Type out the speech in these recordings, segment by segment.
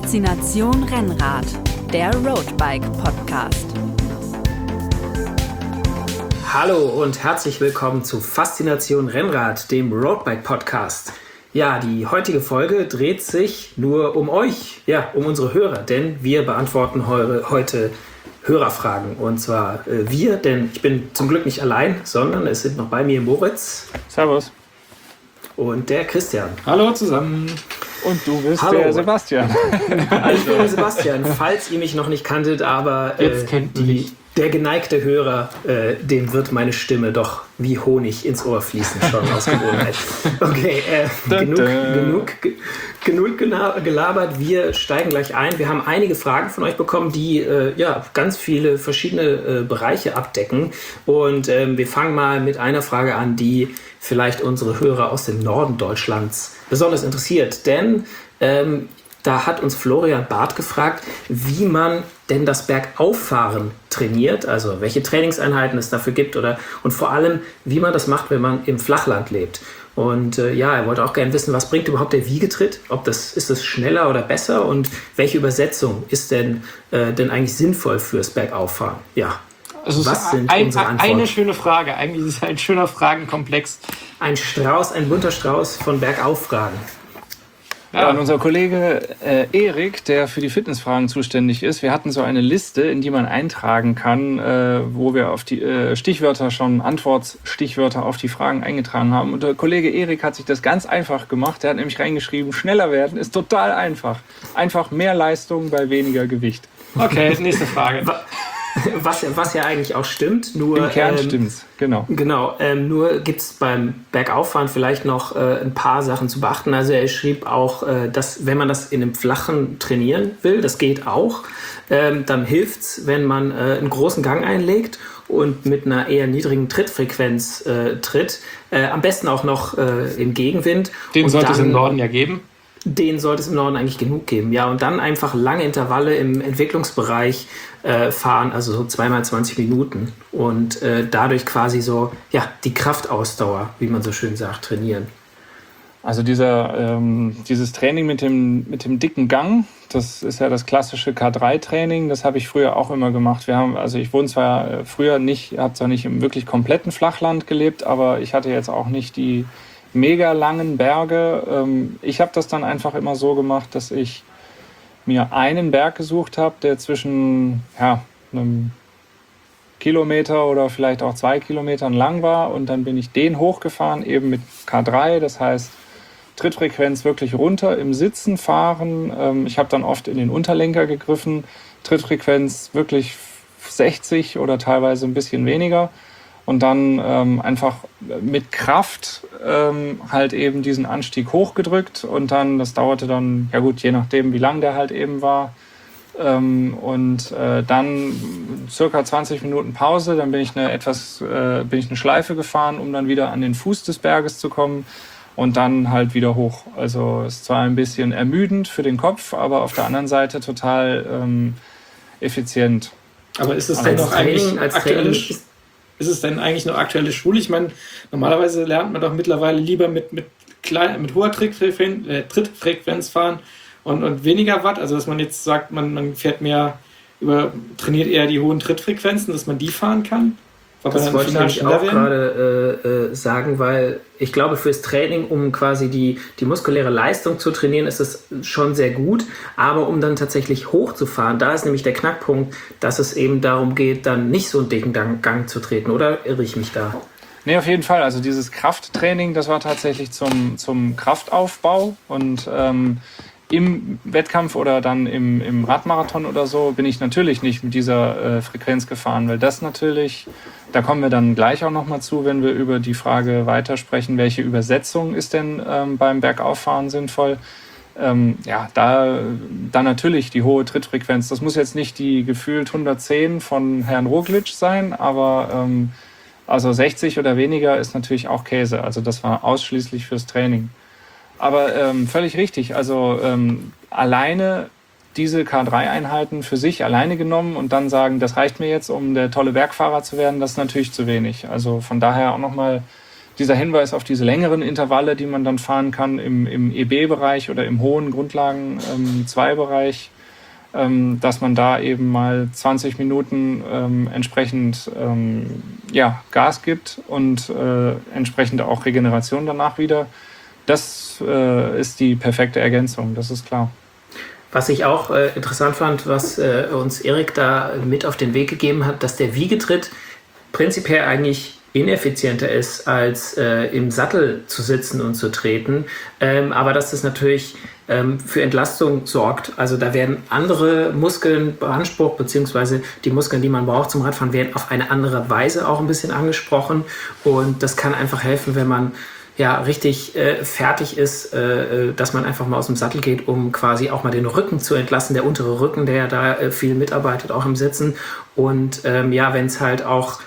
Faszination Rennrad, der Roadbike Podcast. Hallo und herzlich willkommen zu Faszination Rennrad, dem Roadbike Podcast. Ja, die heutige Folge dreht sich nur um euch, um unsere Hörer, denn wir beantworten heute Hörerfragen. Und zwar wir, denn ich bin zum Glück nicht allein, sondern es sind noch bei mir Moritz. Servus. Und der Christian. Hallo zusammen. Und du bist der Sebastian. Ich bin der Sebastian, falls ihr mich noch nicht kanntet, aber der geneigte Hörer, dem wird meine Stimme doch wie Honig ins Ohr fließen, schon aus Gewohnheit. Okay, genug gelabert, wir steigen gleich ein. Wir haben einige Fragen von euch bekommen, die ganz viele verschiedene Bereiche abdecken. Und wir fangen mal mit einer Frage an, die vielleicht unsere Hörer aus dem Norden Deutschlands besonders interessiert. Denn da hat uns Florian Barth gefragt, wie man denn das Bergauffahren trainiert, also welche Trainingseinheiten es dafür gibt und vor allem, wie man das macht, wenn man im Flachland lebt. Und er wollte auch gerne wissen, was bringt überhaupt der Wiegetritt? Ist das schneller oder besser? Und welche Übersetzung ist denn eigentlich sinnvoll fürs Bergauffahren? Ja. Also was sind unsere Antworten? Eine schöne Frage. Eigentlich ist es ein schöner Fragenkomplex. Ein bunter Strauß von Bergauffragen. Ja, und unser Kollege Erik, der für die Fitnessfragen zuständig ist, wir hatten so eine Liste, in die man eintragen kann, wo wir auf die Antwortstichwörter auf die Fragen eingetragen haben. Und der Kollege Erik hat sich das ganz einfach gemacht. Der hat nämlich reingeschrieben, schneller werden ist total einfach. Einfach mehr Leistung bei weniger Gewicht. Okay, nächste Frage. Was ja eigentlich auch stimmt, nur im Kern stimmt's, genau. Nur gibt es beim Bergauffahren vielleicht noch ein paar Sachen zu beachten. Also er schrieb auch, dass wenn man das in einem Flachen trainieren will, das geht auch, dann hilft's, wenn man einen großen Gang einlegt und mit einer eher niedrigen Trittfrequenz tritt. Am besten auch noch im Gegenwind. Den sollte es im Norden ja geben. Den sollte es im Norden eigentlich genug geben, ja. Und dann einfach lange Intervalle im Entwicklungsbereich fahren, also so 2x 20 Minuten. Und dadurch quasi so, die Kraftausdauer, wie man so schön sagt, trainieren. Also dieses Training mit dem dicken Gang, das ist ja das klassische K3-Training, das habe ich früher auch immer gemacht. Ich wohne zwar früher habe zwar nicht im wirklich kompletten Flachland gelebt, aber ich hatte jetzt auch nicht die mega langen Berge. Ich habe das dann einfach immer so gemacht, dass ich mir einen Berg gesucht habe, der zwischen einem Kilometer oder vielleicht auch 2 Kilometern lang war, und dann bin ich den hochgefahren, eben mit K3, das heißt Trittfrequenz wirklich runter im Sitzen fahren. Ich habe dann oft in den Unterlenker gegriffen, Trittfrequenz wirklich 60 oder teilweise ein bisschen weniger. Und dann einfach mit Kraft halt eben diesen Anstieg hochgedrückt. Und dann, das dauerte dann, je nachdem, wie lang der halt eben war. Dann circa 20 Minuten Pause. Dann bin ich eine Schleife gefahren, um dann wieder an den Fuß des Berges zu kommen. Und dann halt wieder hoch. Also es ist zwar ein bisschen ermüdend für den Kopf, aber auf der anderen Seite total effizient. Aber ist es denn noch eigentlich aktuell? Ist es denn eigentlich noch aktuelle Schule? Ich meine, normalerweise lernt man doch mittlerweile lieber mit hoher Trittfrequenz fahren und weniger Watt. Also dass man jetzt sagt, man fährt trainiert eher die hohen Trittfrequenzen, dass man die fahren kann. Das wollte ich nämlich auch gerade sagen, weil ich glaube, fürs Training, um quasi die muskuläre Leistung zu trainieren, ist es schon sehr gut. Aber um dann tatsächlich hochzufahren, da ist nämlich der Knackpunkt, dass es eben darum geht, dann nicht so einen dicken Gang zu treten. Oder irre ich mich da? Nee, auf jeden Fall. Also dieses Krafttraining, das war tatsächlich zum Kraftaufbau. Und im Wettkampf oder dann im Radmarathon oder so bin ich natürlich nicht mit dieser Frequenz gefahren, weil das natürlich, da kommen wir dann gleich auch nochmal zu, wenn wir über die Frage weitersprechen, welche Übersetzung ist denn beim Bergauffahren sinnvoll. Da natürlich die hohe Trittfrequenz. Das muss jetzt nicht die gefühlt 110 von Herrn Roglic sein, aber also 60 oder weniger ist natürlich auch Käse. Also das war ausschließlich fürs Training. Aber völlig richtig, also alleine diese K3-Einheiten für sich alleine genommen und dann sagen, das reicht mir jetzt, um der tolle Bergfahrer zu werden, das ist natürlich zu wenig. Also von daher auch nochmal dieser Hinweis auf diese längeren Intervalle, die man dann fahren kann im EB-Bereich oder im hohen Grundlagen-2-Bereich, dass man da eben mal 20 Minuten entsprechend Gas gibt und entsprechend auch Regeneration danach wieder. Das ist die perfekte Ergänzung, das ist klar. Was ich auch interessant fand, was uns Erik da mit auf den Weg gegeben hat, dass der Wiegetritt prinzipiell eigentlich ineffizienter ist, als im Sattel zu sitzen und zu treten. Aber dass das natürlich für Entlastung sorgt. Also da werden andere Muskeln beansprucht, beziehungsweise die Muskeln, die man braucht zum Radfahren, werden auf eine andere Weise auch ein bisschen angesprochen. Und das kann einfach helfen, wenn man richtig fertig ist, dass man einfach mal aus dem Sattel geht, um quasi auch mal den Rücken zu entlasten, der untere Rücken, der da viel mitarbeitet, auch im Sitzen. Und wenn es halt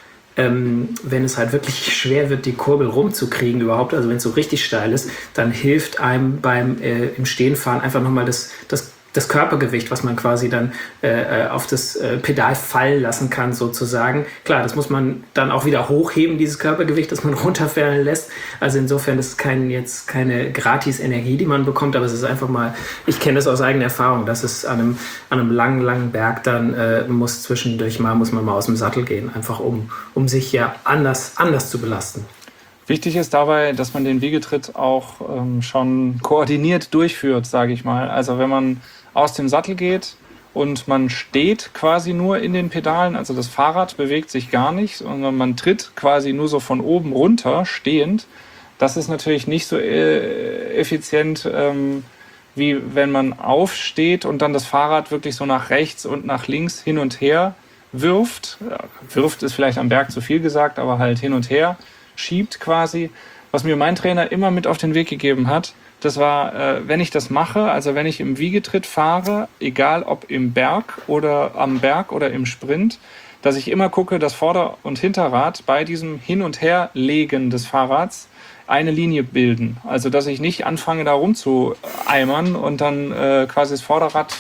wirklich schwer wird, die Kurbel rumzukriegen überhaupt, also wenn es so richtig steil ist, dann hilft einem beim im Stehenfahren einfach nochmal das Körpergewicht, was man quasi dann auf das Pedal fallen lassen kann, sozusagen. Klar, das muss man dann auch wieder hochheben, dieses Körpergewicht, das man runterfallen lässt. Also insofern ist es keine Gratis-Energie, die man bekommt, aber es ist einfach mal, ich kenne das aus eigener Erfahrung, dass es an einem langen Berg dann muss man mal aus dem Sattel gehen, einfach um sich anders zu belasten. Wichtig ist dabei, dass man den Wiegetritt auch schon koordiniert durchführt, sage ich mal. Also wenn man aus dem Sattel geht und man steht quasi nur in den Pedalen, also das Fahrrad bewegt sich gar nicht, sondern man tritt quasi nur so von oben runter, stehend. Das ist natürlich nicht so effizient, wie wenn man aufsteht und dann das Fahrrad wirklich so nach rechts und nach links hin und her wirft. Wirft ist vielleicht am Berg zu viel gesagt, aber halt hin und her schiebt quasi. Was mir mein Trainer immer mit auf den Weg gegeben hat, das war, wenn ich das mache, also wenn ich im Wiegetritt fahre, egal ob im Berg oder am Berg oder im Sprint, dass ich immer gucke, dass Vorder- und Hinterrad bei diesem Hin- und Herlegen des Fahrrads eine Linie bilden. Also dass ich nicht anfange, da rumzueimern und dann quasi das Vorderrad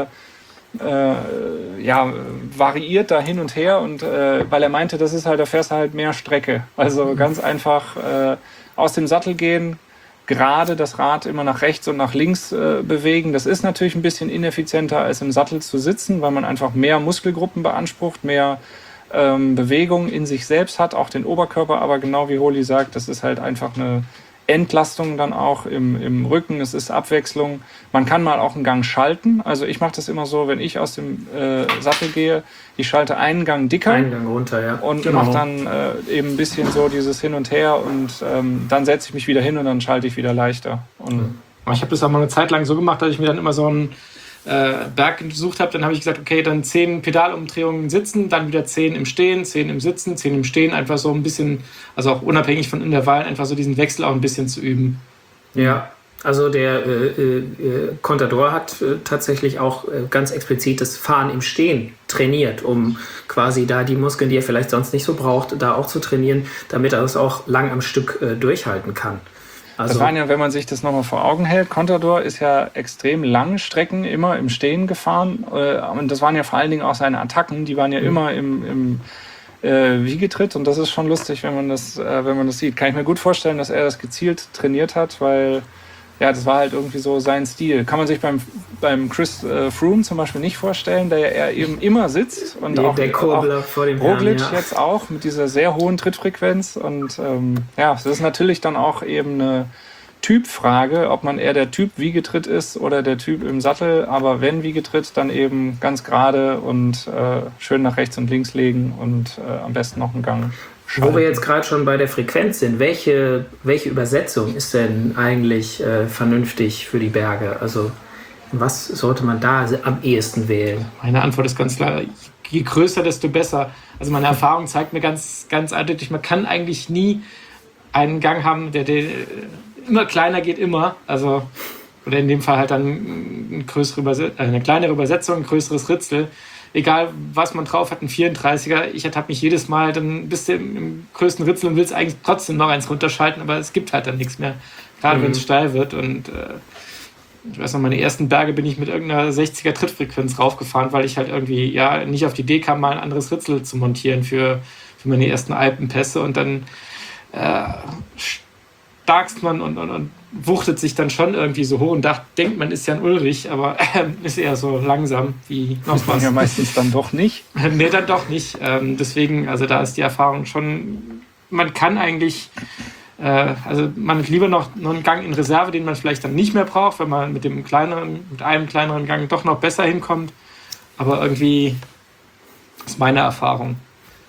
variiert da hin und her und weil er meinte, das ist halt, da fährst du halt mehr Strecke. Also ganz einfach aus dem Sattel gehen, gerade das Rad immer nach rechts und nach links bewegen. Das ist natürlich ein bisschen ineffizienter als im Sattel zu sitzen, weil man einfach mehr Muskelgruppen beansprucht, mehr Bewegung in sich selbst hat, auch den Oberkörper. Aber genau wie Holi sagt, das ist halt einfach eine Entlastung dann auch im Rücken, es ist Abwechslung. Man kann mal auch einen Gang schalten. Also ich mache das immer so, wenn ich aus dem Sattel gehe, ich schalte einen Gang dicker. Einen Gang runter, ja. Und mache dann eben ein bisschen so dieses Hin und Her und dann setze ich mich wieder hin und dann schalte ich wieder leichter. Und ich habe das auch mal eine Zeit lang so gemacht, dass ich mir dann immer so einen Berg gesucht habe, dann habe ich gesagt, okay, dann 10 Pedalumdrehungen sitzen, dann wieder 10 im Stehen, 10 im Sitzen, 10 im Stehen, einfach so ein bisschen, also auch unabhängig von Intervallen, einfach so diesen Wechsel auch ein bisschen zu üben. Ja, also der Contador hat tatsächlich auch ganz explizit das Fahren im Stehen trainiert, um quasi da die Muskeln, die er vielleicht sonst nicht so braucht, da auch zu trainieren, damit er das auch lang am Stück durchhalten kann. Also, das waren ja, wenn man sich das nochmal vor Augen hält, Contador ist ja extrem lange Strecken immer im Stehen gefahren. Und das waren ja vor allen Dingen auch seine Attacken, die waren ja immer im Wiegetritt. Und das ist schon lustig, wenn man das sieht. Kann ich mir gut vorstellen, dass er das gezielt trainiert hat, weil ja, das war halt irgendwie so sein Stil. Kann man sich beim Chris Froome zum Beispiel nicht vorstellen, der ja eher eben immer sitzt. Und auch der Kurbler vor dem Roglic Herrn, ja. Jetzt auch mit dieser sehr hohen Trittfrequenz. Und das ist natürlich dann auch eben eine Typfrage, ob man eher der Typ Wiegetritt ist oder der Typ im Sattel. Aber wenn Wiegetritt, dann eben ganz gerade und schön nach rechts und links legen und am besten noch einen Gang schalten. Wo wir jetzt gerade schon bei der Frequenz sind, welche Übersetzung ist denn eigentlich vernünftig für die Berge? Also was sollte man da am ehesten wählen? Meine Antwort ist ganz klar, je größer, desto besser. Also meine Erfahrung zeigt mir ganz, ganz eindeutig, man kann eigentlich nie einen Gang haben, der immer kleiner geht, immer. Also, oder in dem Fall halt dann eine kleinere Übersetzung, ein größeres Ritzel. Egal, was man drauf hat, ein 34er. Ich ertappe mich jedes Mal, dann bist du im größten Ritzel und willst eigentlich trotzdem noch eins runterschalten, aber es gibt halt dann nichts mehr. Gerade wenn es steil wird. Und ich weiß noch, meine ersten Berge bin ich mit irgendeiner 60er Trittfrequenz raufgefahren, weil ich halt irgendwie nicht auf die Idee kam, mal ein anderes Ritzel zu montieren für meine ersten Alpenpässe. Und dann starkst man und wuchtet sich dann schon irgendwie so hoch und denkt, man ist Jan Ullrich, aber ist eher so langsam wie noch was. Ja, meistens dann doch nicht. Nee, dann doch nicht. Deswegen, also da ist die Erfahrung schon, man kann eigentlich, also man hat lieber noch einen Gang in Reserve, den man vielleicht dann nicht mehr braucht, wenn man mit einem kleineren Gang doch noch besser hinkommt. Aber irgendwie ist meine Erfahrung.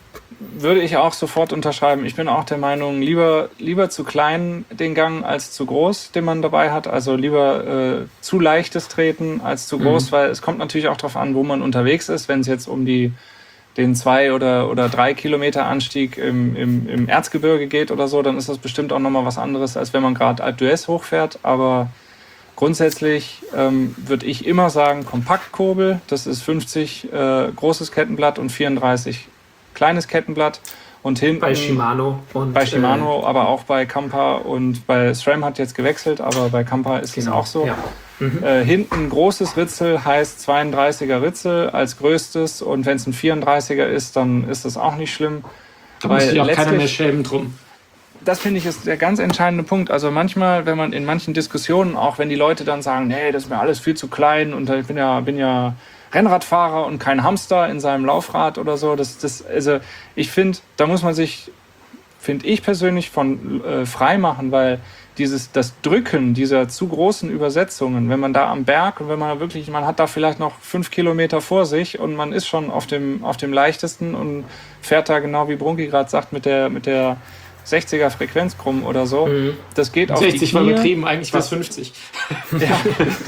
Würde ich auch sofort unterschreiben. Ich bin auch der Meinung, lieber zu klein den Gang als zu groß, den man dabei hat. Also lieber zu leichtes Treten als zu groß, weil es kommt natürlich auch darauf an, wo man unterwegs ist. Wenn es jetzt um den 2 oder 3 Kilometer Anstieg im Erzgebirge geht oder so, dann ist das bestimmt auch nochmal was anderes, als wenn man gerade Alpe d'Huez hochfährt. Aber grundsätzlich würde ich immer sagen, Kompaktkurbel, das ist 50 großes Kettenblatt und 34 kleines Kettenblatt. Und hinten bei Shimano. Aber auch bei Kampa und bei SRAM hat jetzt gewechselt, aber bei Kampa ist es auch so. Ja. Hinten großes Ritzel heißt 32er Ritzel als größtes, und wenn es ein 34er ist, dann ist das auch nicht schlimm. Da muss sich auch keiner mehr schämen drum. Das finde ich ist der ganz entscheidende Punkt. Also manchmal, wenn man in manchen Diskussionen, auch wenn die Leute dann sagen, nee, das ist mir alles viel zu klein und ich bin ja Rennradfahrer und kein Hamster in seinem Laufrad oder so. Also ich finde, da muss man sich, finde ich persönlich, von frei machen, weil das Drücken dieser zu großen Übersetzungen, wenn man da am Berg und wenn man wirklich, man hat da vielleicht noch 5 Kilometer vor sich und man ist schon auf dem leichtesten und fährt da genau wie Brunki gerade sagt mit der 60er Frequenz krumm oder so. Das geht auf 60 die Knie. war übertrieben, eigentlich war es 50. Ja,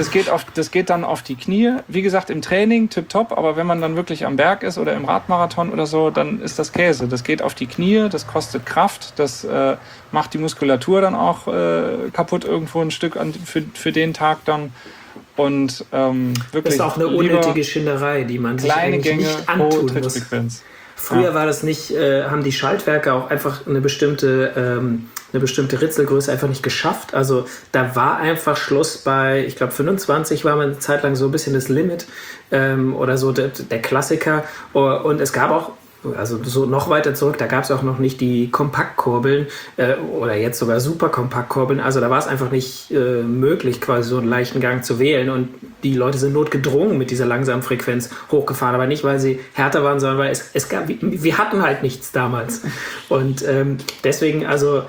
das geht dann auf die Knie. Wie gesagt, im Training tipptopp, aber wenn man dann wirklich am Berg ist oder im Radmarathon oder so, dann ist das Käse. Das geht auf die Knie, das kostet Kraft, das macht die Muskulatur dann auch kaputt irgendwo ein Stück für den Tag dann. Und wirklich. Das ist auch eine unnötige Schinderei, die man sich eigentlich Gänge, nicht antun muss. Früher war das nicht, haben die Schaltwerke auch einfach eine bestimmte Ritzelgröße einfach nicht geschafft. Also da war einfach Schluss bei, ich glaube 25 war man eine Zeit lang so ein bisschen das Limit oder so der Klassiker. Und es gab auch, also so noch weiter zurück, da gab es auch noch nicht die Kompaktkurbeln oder jetzt sogar Superkompaktkurbeln. Also da war es einfach nicht möglich, quasi so einen leichten Gang zu wählen. Und die Leute sind notgedrungen mit dieser langsamen Frequenz hochgefahren. Aber nicht, weil sie härter waren, sondern weil es gab, wir hatten halt nichts damals. Und deswegen, also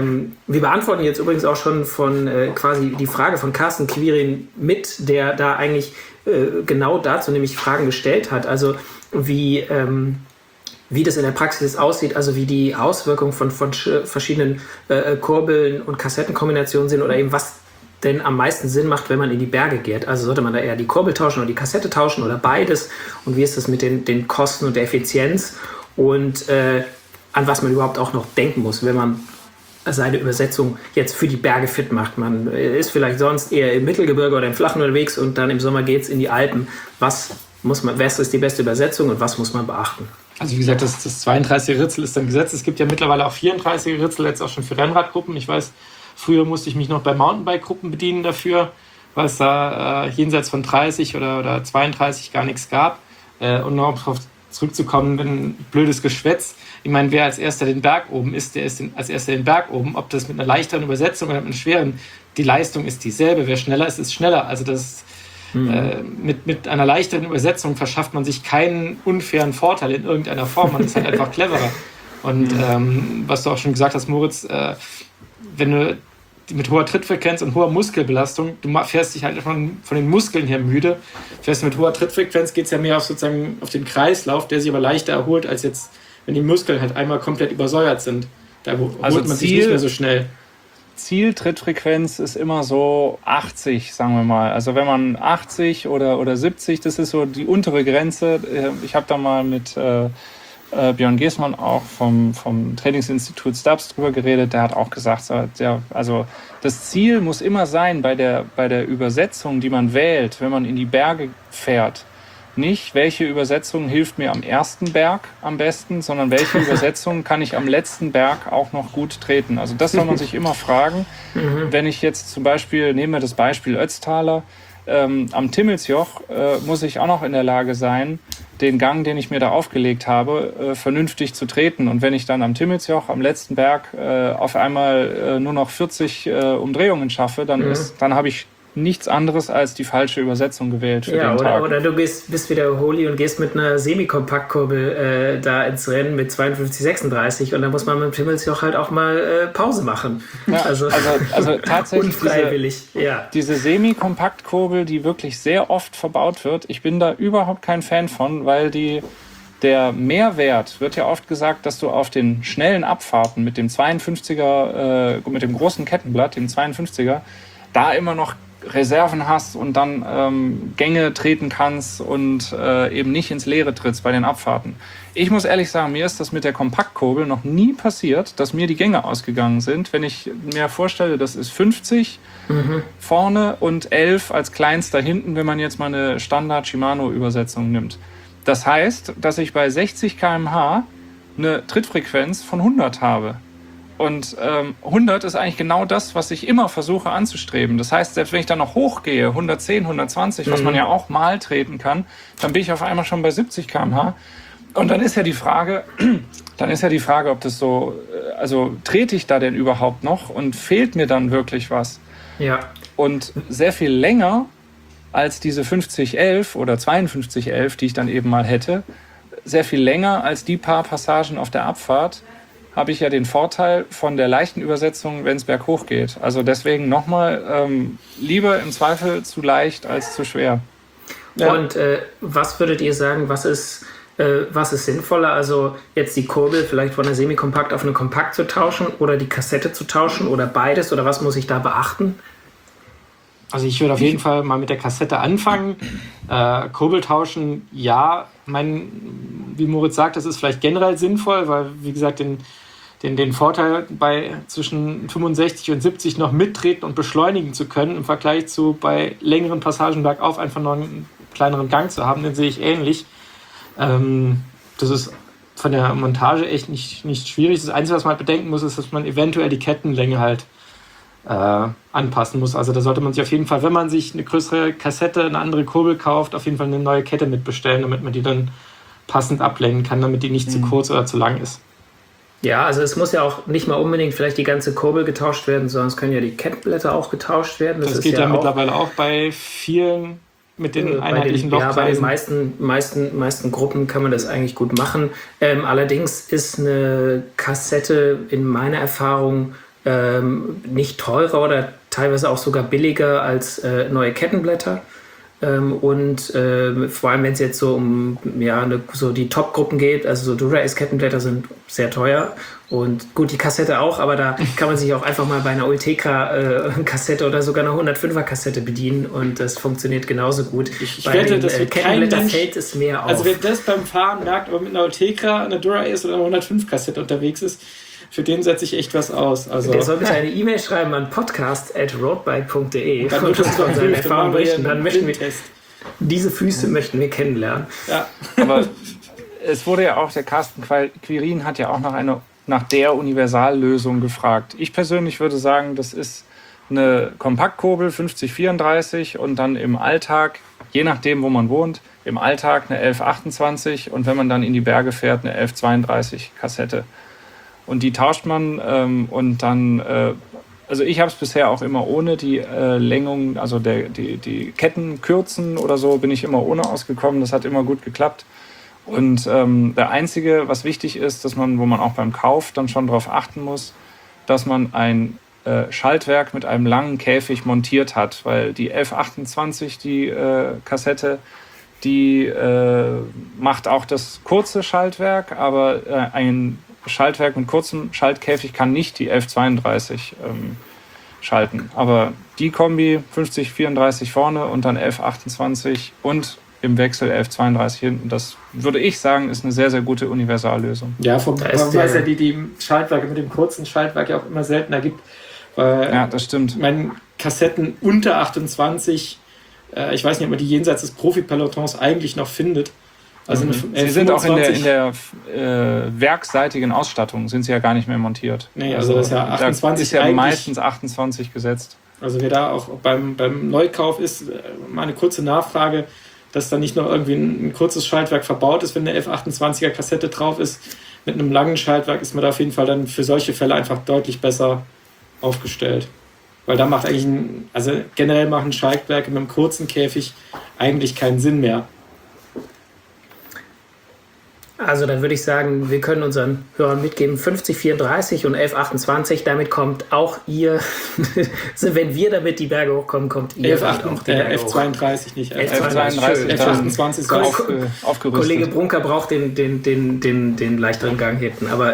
wir beantworten jetzt übrigens auch schon von quasi die Frage von Carsten Quirin mit, der da eigentlich genau dazu nämlich Fragen gestellt hat. Also wie das in der Praxis aussieht, also wie die Auswirkungen von verschiedenen Kurbeln und Kassettenkombinationen sind oder eben was denn am meisten Sinn macht, wenn man in die Berge geht. Also sollte man da eher die Kurbel tauschen oder die Kassette tauschen oder beides, und wie ist das mit den Kosten und der Effizienz und an was man überhaupt auch noch denken muss, wenn man seine Übersetzung jetzt für die Berge fit macht. Man ist vielleicht sonst eher im Mittelgebirge oder im Flachen unterwegs und dann im Sommer geht es in die Alpen. Was ist die beste Übersetzung und was muss man beachten? Also wie gesagt, das 32er Ritzel ist dann gesetzt. Es gibt ja mittlerweile auch 34er Ritzel, jetzt auch schon für Rennradgruppen. Ich weiß, früher musste ich mich noch bei Mountainbike-Gruppen bedienen dafür, weil es da jenseits von 30 oder 32 gar nichts gab. Und noch darauf zurückzukommen, ein blödes Geschwätz. Ich meine, wer als erster den Berg oben ist, der ist als erster den Berg oben. Ob das mit einer leichteren Übersetzung oder mit einer schweren, die Leistung ist dieselbe. Wer schneller ist schneller. Also das mit einer leichteren Übersetzung verschafft man sich keinen unfairen Vorteil in irgendeiner Form. Man ist halt einfach cleverer. Und was du auch schon gesagt hast, Moritz, wenn du mit hoher Trittfrequenz und hoher Muskelbelastung, du fährst dich halt von den Muskeln her müde. Fährst du mit hoher Trittfrequenz, geht es ja mehr auf den Kreislauf, der sich aber leichter erholt, als jetzt, wenn die Muskeln halt einmal komplett übersäuert sind. Da erholt man sich nicht mehr so schnell. Zieltrittfrequenz ist immer so 80, sagen wir mal. Also wenn man 80 oder 70, das ist so die untere Grenze. Ich habe da mal mit Björn Geßmann auch vom Trainingsinstitut Stubbs drüber geredet. Der hat auch gesagt, also das Ziel muss immer sein bei der Übersetzung, die man wählt, wenn man in die Berge fährt. Nicht, welche Übersetzung hilft mir am ersten Berg am besten, sondern welche Übersetzung kann ich am letzten Berg auch noch gut treten. Also das soll man sich immer fragen. Wenn ich jetzt zum Beispiel, nehmen wir das Beispiel Ötztaler, am Timmelsjoch muss ich auch noch in der Lage sein, den Gang, den ich mir da aufgelegt habe, vernünftig zu treten. Und wenn ich dann am Timmelsjoch, am letzten Berg, auf einmal nur noch 40 Umdrehungen schaffe, dann habe ich nichts anderes als die falsche Übersetzung gewählt für den Tag. Oder du bist wieder holy und gehst mit einer Semi-Kompaktkurbel da ins Rennen mit 52,36 und dann muss man mit dem Timmelsjoch halt auch mal Pause machen. Ja, also tatsächlich unfreiwillig. Diese Semi-Kompaktkurbel, die wirklich sehr oft verbaut wird, ich bin da überhaupt kein Fan von, weil der Mehrwert, wird ja oft gesagt, dass du auf den schnellen Abfahrten mit dem 52er, mit dem großen Kettenblatt, dem 52er, da immer noch Reserven hast und dann Gänge treten kannst und eben nicht ins Leere trittst bei den Abfahrten. Ich muss ehrlich sagen, mir ist das mit der Kompaktkurbel noch nie passiert, dass mir die Gänge ausgegangen sind. Wenn ich mir vorstelle, das ist 50 vorne und 11 als kleinster hinten, wenn man jetzt mal eine Standard-Shimano-Übersetzung nimmt. Das heißt, dass ich bei 60 km/h eine Trittfrequenz von 100 habe. Und 100 ist eigentlich genau das, was ich immer versuche anzustreben. Das heißt, selbst wenn ich dann noch hochgehe, 110, 120, was man ja auch mal treten kann, dann bin ich auf einmal schon bei 70 km/h. Und dann ist ja die Frage, ob das so, also trete ich da denn überhaupt noch und fehlt mir dann wirklich was? Ja. Und sehr viel länger als diese 50-11 oder 52-11, die ich dann eben mal hätte, sehr viel länger als die paar Passagen auf der Abfahrt, habe ich ja den Vorteil von der leichten Übersetzung, wenn es berghoch geht. Also deswegen nochmal, lieber im Zweifel zu leicht als zu schwer. Ja. Und was würdet ihr sagen, was ist sinnvoller? Also jetzt die Kurbel vielleicht von einer Semi-Kompakt auf eine Kompakt zu tauschen oder die Kassette zu tauschen oder beides? Oder was muss ich da beachten? Also ich würde auf jeden Fall mal mit der Kassette anfangen. Kurbel tauschen, ja. Wie Moritz sagt, das ist vielleicht generell sinnvoll, weil, wie gesagt, den Vorteil bei zwischen 65 und 70 noch mittreten und beschleunigen zu können, im Vergleich zu bei längeren Passagen bergauf einfach noch einen kleineren Gang zu haben, den sehe ich ähnlich. Das ist von der Montage echt nicht schwierig. Das Einzige, was man halt bedenken muss, ist, dass man eventuell die Kettenlänge halt anpassen muss. Also da sollte man sich auf jeden Fall, wenn man sich eine größere Kassette, eine andere Kurbel kauft, auf jeden Fall eine neue Kette mitbestellen, damit man die dann passend ablenken kann, damit die nicht zu kurz oder zu lang ist. Ja, also es muss ja auch nicht mal unbedingt vielleicht die ganze Kurbel getauscht werden, sondern es können ja die Kettenblätter auch getauscht werden. Das geht ja mittlerweile auch bei vielen mit den einheitlichen Lochkreisen. Ja, bei den meisten Gruppen kann man das eigentlich gut machen. Allerdings ist eine Kassette in meiner Erfahrung nicht teurer oder teilweise auch sogar billiger als neue Kettenblätter. Und vor allem, wenn es jetzt so um so die Top-Gruppen geht, also so Dura-Ace-Kettenblätter sind sehr teuer und gut, die Kassette auch, aber da kann man sich auch einfach mal bei einer Ultegra-Kassette oder sogar einer 105er-Kassette bedienen und das funktioniert genauso gut. Ich wette, das wird Kettenblätter fällt es mehr auf. Also wer das beim Fahren merkt, aber mit einer Ultegra, einer Dura-Ace oder einer 105-Kassette unterwegs ist, für den setze ich echt was aus. Also der soll bitte eine E-Mail schreiben an podcast@roadbike.de und uns von seinen Erfahrungen berichten. Dann möchten wir diese Füße möchten wir kennenlernen. Ja. Aber es wurde ja auch, der Carsten Quirin hat ja auch nach der Universallösung gefragt. Ich persönlich würde sagen, das ist eine Kompaktkurbel 50-34 und dann im Alltag, je nachdem wo man wohnt, im Alltag eine 11-28 und wenn man dann in die Berge fährt, eine 11-32 Kassette. Und die tauscht man und dann, also ich habe es bisher auch immer ohne die Längung, also die Kettenkürzen oder so, bin ich immer ohne ausgekommen. Das hat immer gut geklappt. Und der Einzige, was wichtig ist, dass man, wo man auch beim Kauf dann schon darauf achten muss, dass man ein Schaltwerk mit einem langen Käfig montiert hat, weil die 11-28, die Kassette, die macht auch das kurze Schaltwerk, aber ein Schaltwerk mit kurzem Schaltkäfig kann nicht die 11-32 schalten. Aber die Kombi 50-34 vorne und dann 11-28 und im Wechsel 11-32 hinten, das würde ich sagen, ist eine sehr, sehr gute Universallösung. Ja, weil es ja die Schaltwerke mit dem kurzen Schaltwerk ja auch immer seltener gibt. Ja, das stimmt. Meine Kassetten unter 28, ich weiß nicht, ob man die jenseits des Profi-Pelotons eigentlich noch findet. Also sie sind auch in der werksseitigen Ausstattung, sind sie ja gar nicht mehr montiert. Nee, also das ist ja 28. Da ist ja meistens 28 gesetzt. Also wer da auch beim Neukauf ist, mal eine kurze Nachfrage. dass da nicht noch irgendwie ein kurzes Schaltwerk verbaut ist, wenn eine F28er Kassette drauf ist. Mit einem langen Schaltwerk ist man da auf jeden Fall dann für solche Fälle einfach deutlich besser aufgestellt. Weil da macht eigentlich generell machen Schaltwerke mit einem kurzen Käfig eigentlich keinen Sinn mehr. Also dann würde ich sagen, wir können unseren Hörern mitgeben, 5034 und 1128, damit kommt auch ihr, wenn wir damit die Berge hochkommen, kommt ihr auch die Berge hoch. F32 nicht. F32, F28 ist aufgerüstet. Kollege Brunker braucht den leichteren Gang hinten, aber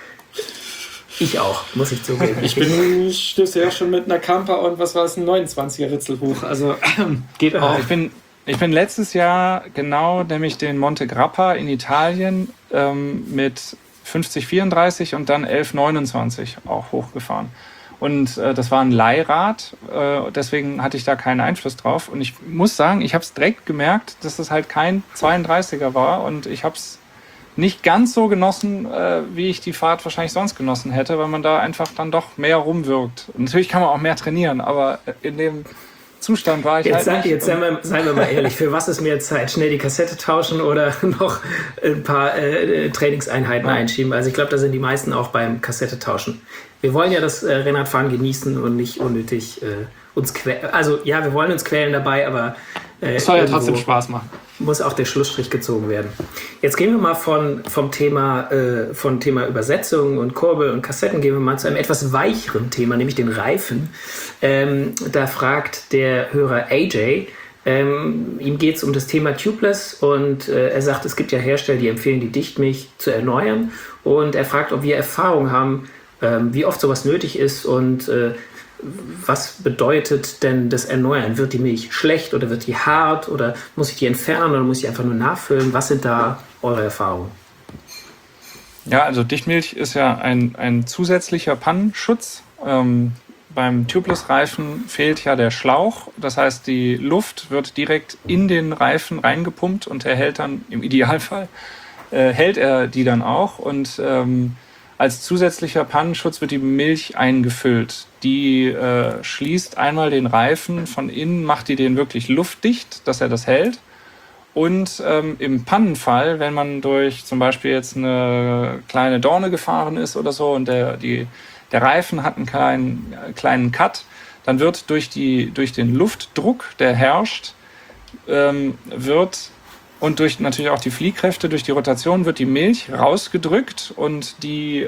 ich auch, muss ich zugeben. Ich stöße ja schon mit einer Camper und was war es, ein 29er Ritzel hoch, also geht auch. Ich bin letztes Jahr nämlich den Monte Grappa in Italien mit 5034 und dann 1129 auch hochgefahren. Und das war ein Leihrad, deswegen hatte ich da keinen Einfluss drauf. Und ich muss sagen, ich habe es direkt gemerkt, dass das halt kein 32er war. Und ich habe es nicht ganz so genossen, wie ich die Fahrt wahrscheinlich sonst genossen hätte, weil man da einfach dann doch mehr rumwirkt. Und natürlich kann man auch mehr trainieren, aber in dem Zustand war ich jetzt halt nicht. Jetzt seien wir mal ehrlich, für was ist mehr Zeit? Schnell die Kassette tauschen oder noch ein paar Trainingseinheiten einschieben? Also ich glaube, da sind die meisten auch beim Kassette tauschen. Wir wollen ja das Rennradfahren genießen und nicht unnötig uns quälen. Also ja, wir wollen uns quälen dabei, aber es soll ja trotzdem Spaß machen. Muss auch der Schlussstrich gezogen werden. Jetzt gehen wir mal vom Thema Übersetzung und Kurbel und Kassetten, gehen wir mal zu einem etwas weicheren Thema, nämlich den Reifen. Da fragt der Hörer AJ, ihm geht es um das Thema Tubeless und er sagt, es gibt ja Hersteller, die empfehlen, die Dichtmilch zu erneuern, und er fragt, ob wir Erfahrung haben, wie oft sowas nötig ist und was bedeutet denn das Erneuern? Wird die Milch schlecht oder wird die hart oder muss ich die entfernen oder muss ich einfach nur nachfüllen? Was sind da eure Erfahrungen? Ja, also Dichtmilch ist ja ein zusätzlicher Pannenschutz. Beim Tubeless-Reifen fehlt ja der Schlauch. Das heißt, die Luft wird direkt in den Reifen reingepumpt und er hält dann, im Idealfall, hält er die dann auch. Und als zusätzlicher Pannenschutz wird die Milch eingefüllt. Die schließt einmal den Reifen von innen, macht die den wirklich luftdicht, dass er das hält. Und im Pannenfall, wenn man durch zum Beispiel jetzt eine kleine Dorne gefahren ist oder so und der Reifen hat einen kleinen Cut, dann wird durch den Luftdruck, der herrscht, und durch natürlich auch die Fliehkräfte, durch die Rotation wird die Milch rausgedrückt und die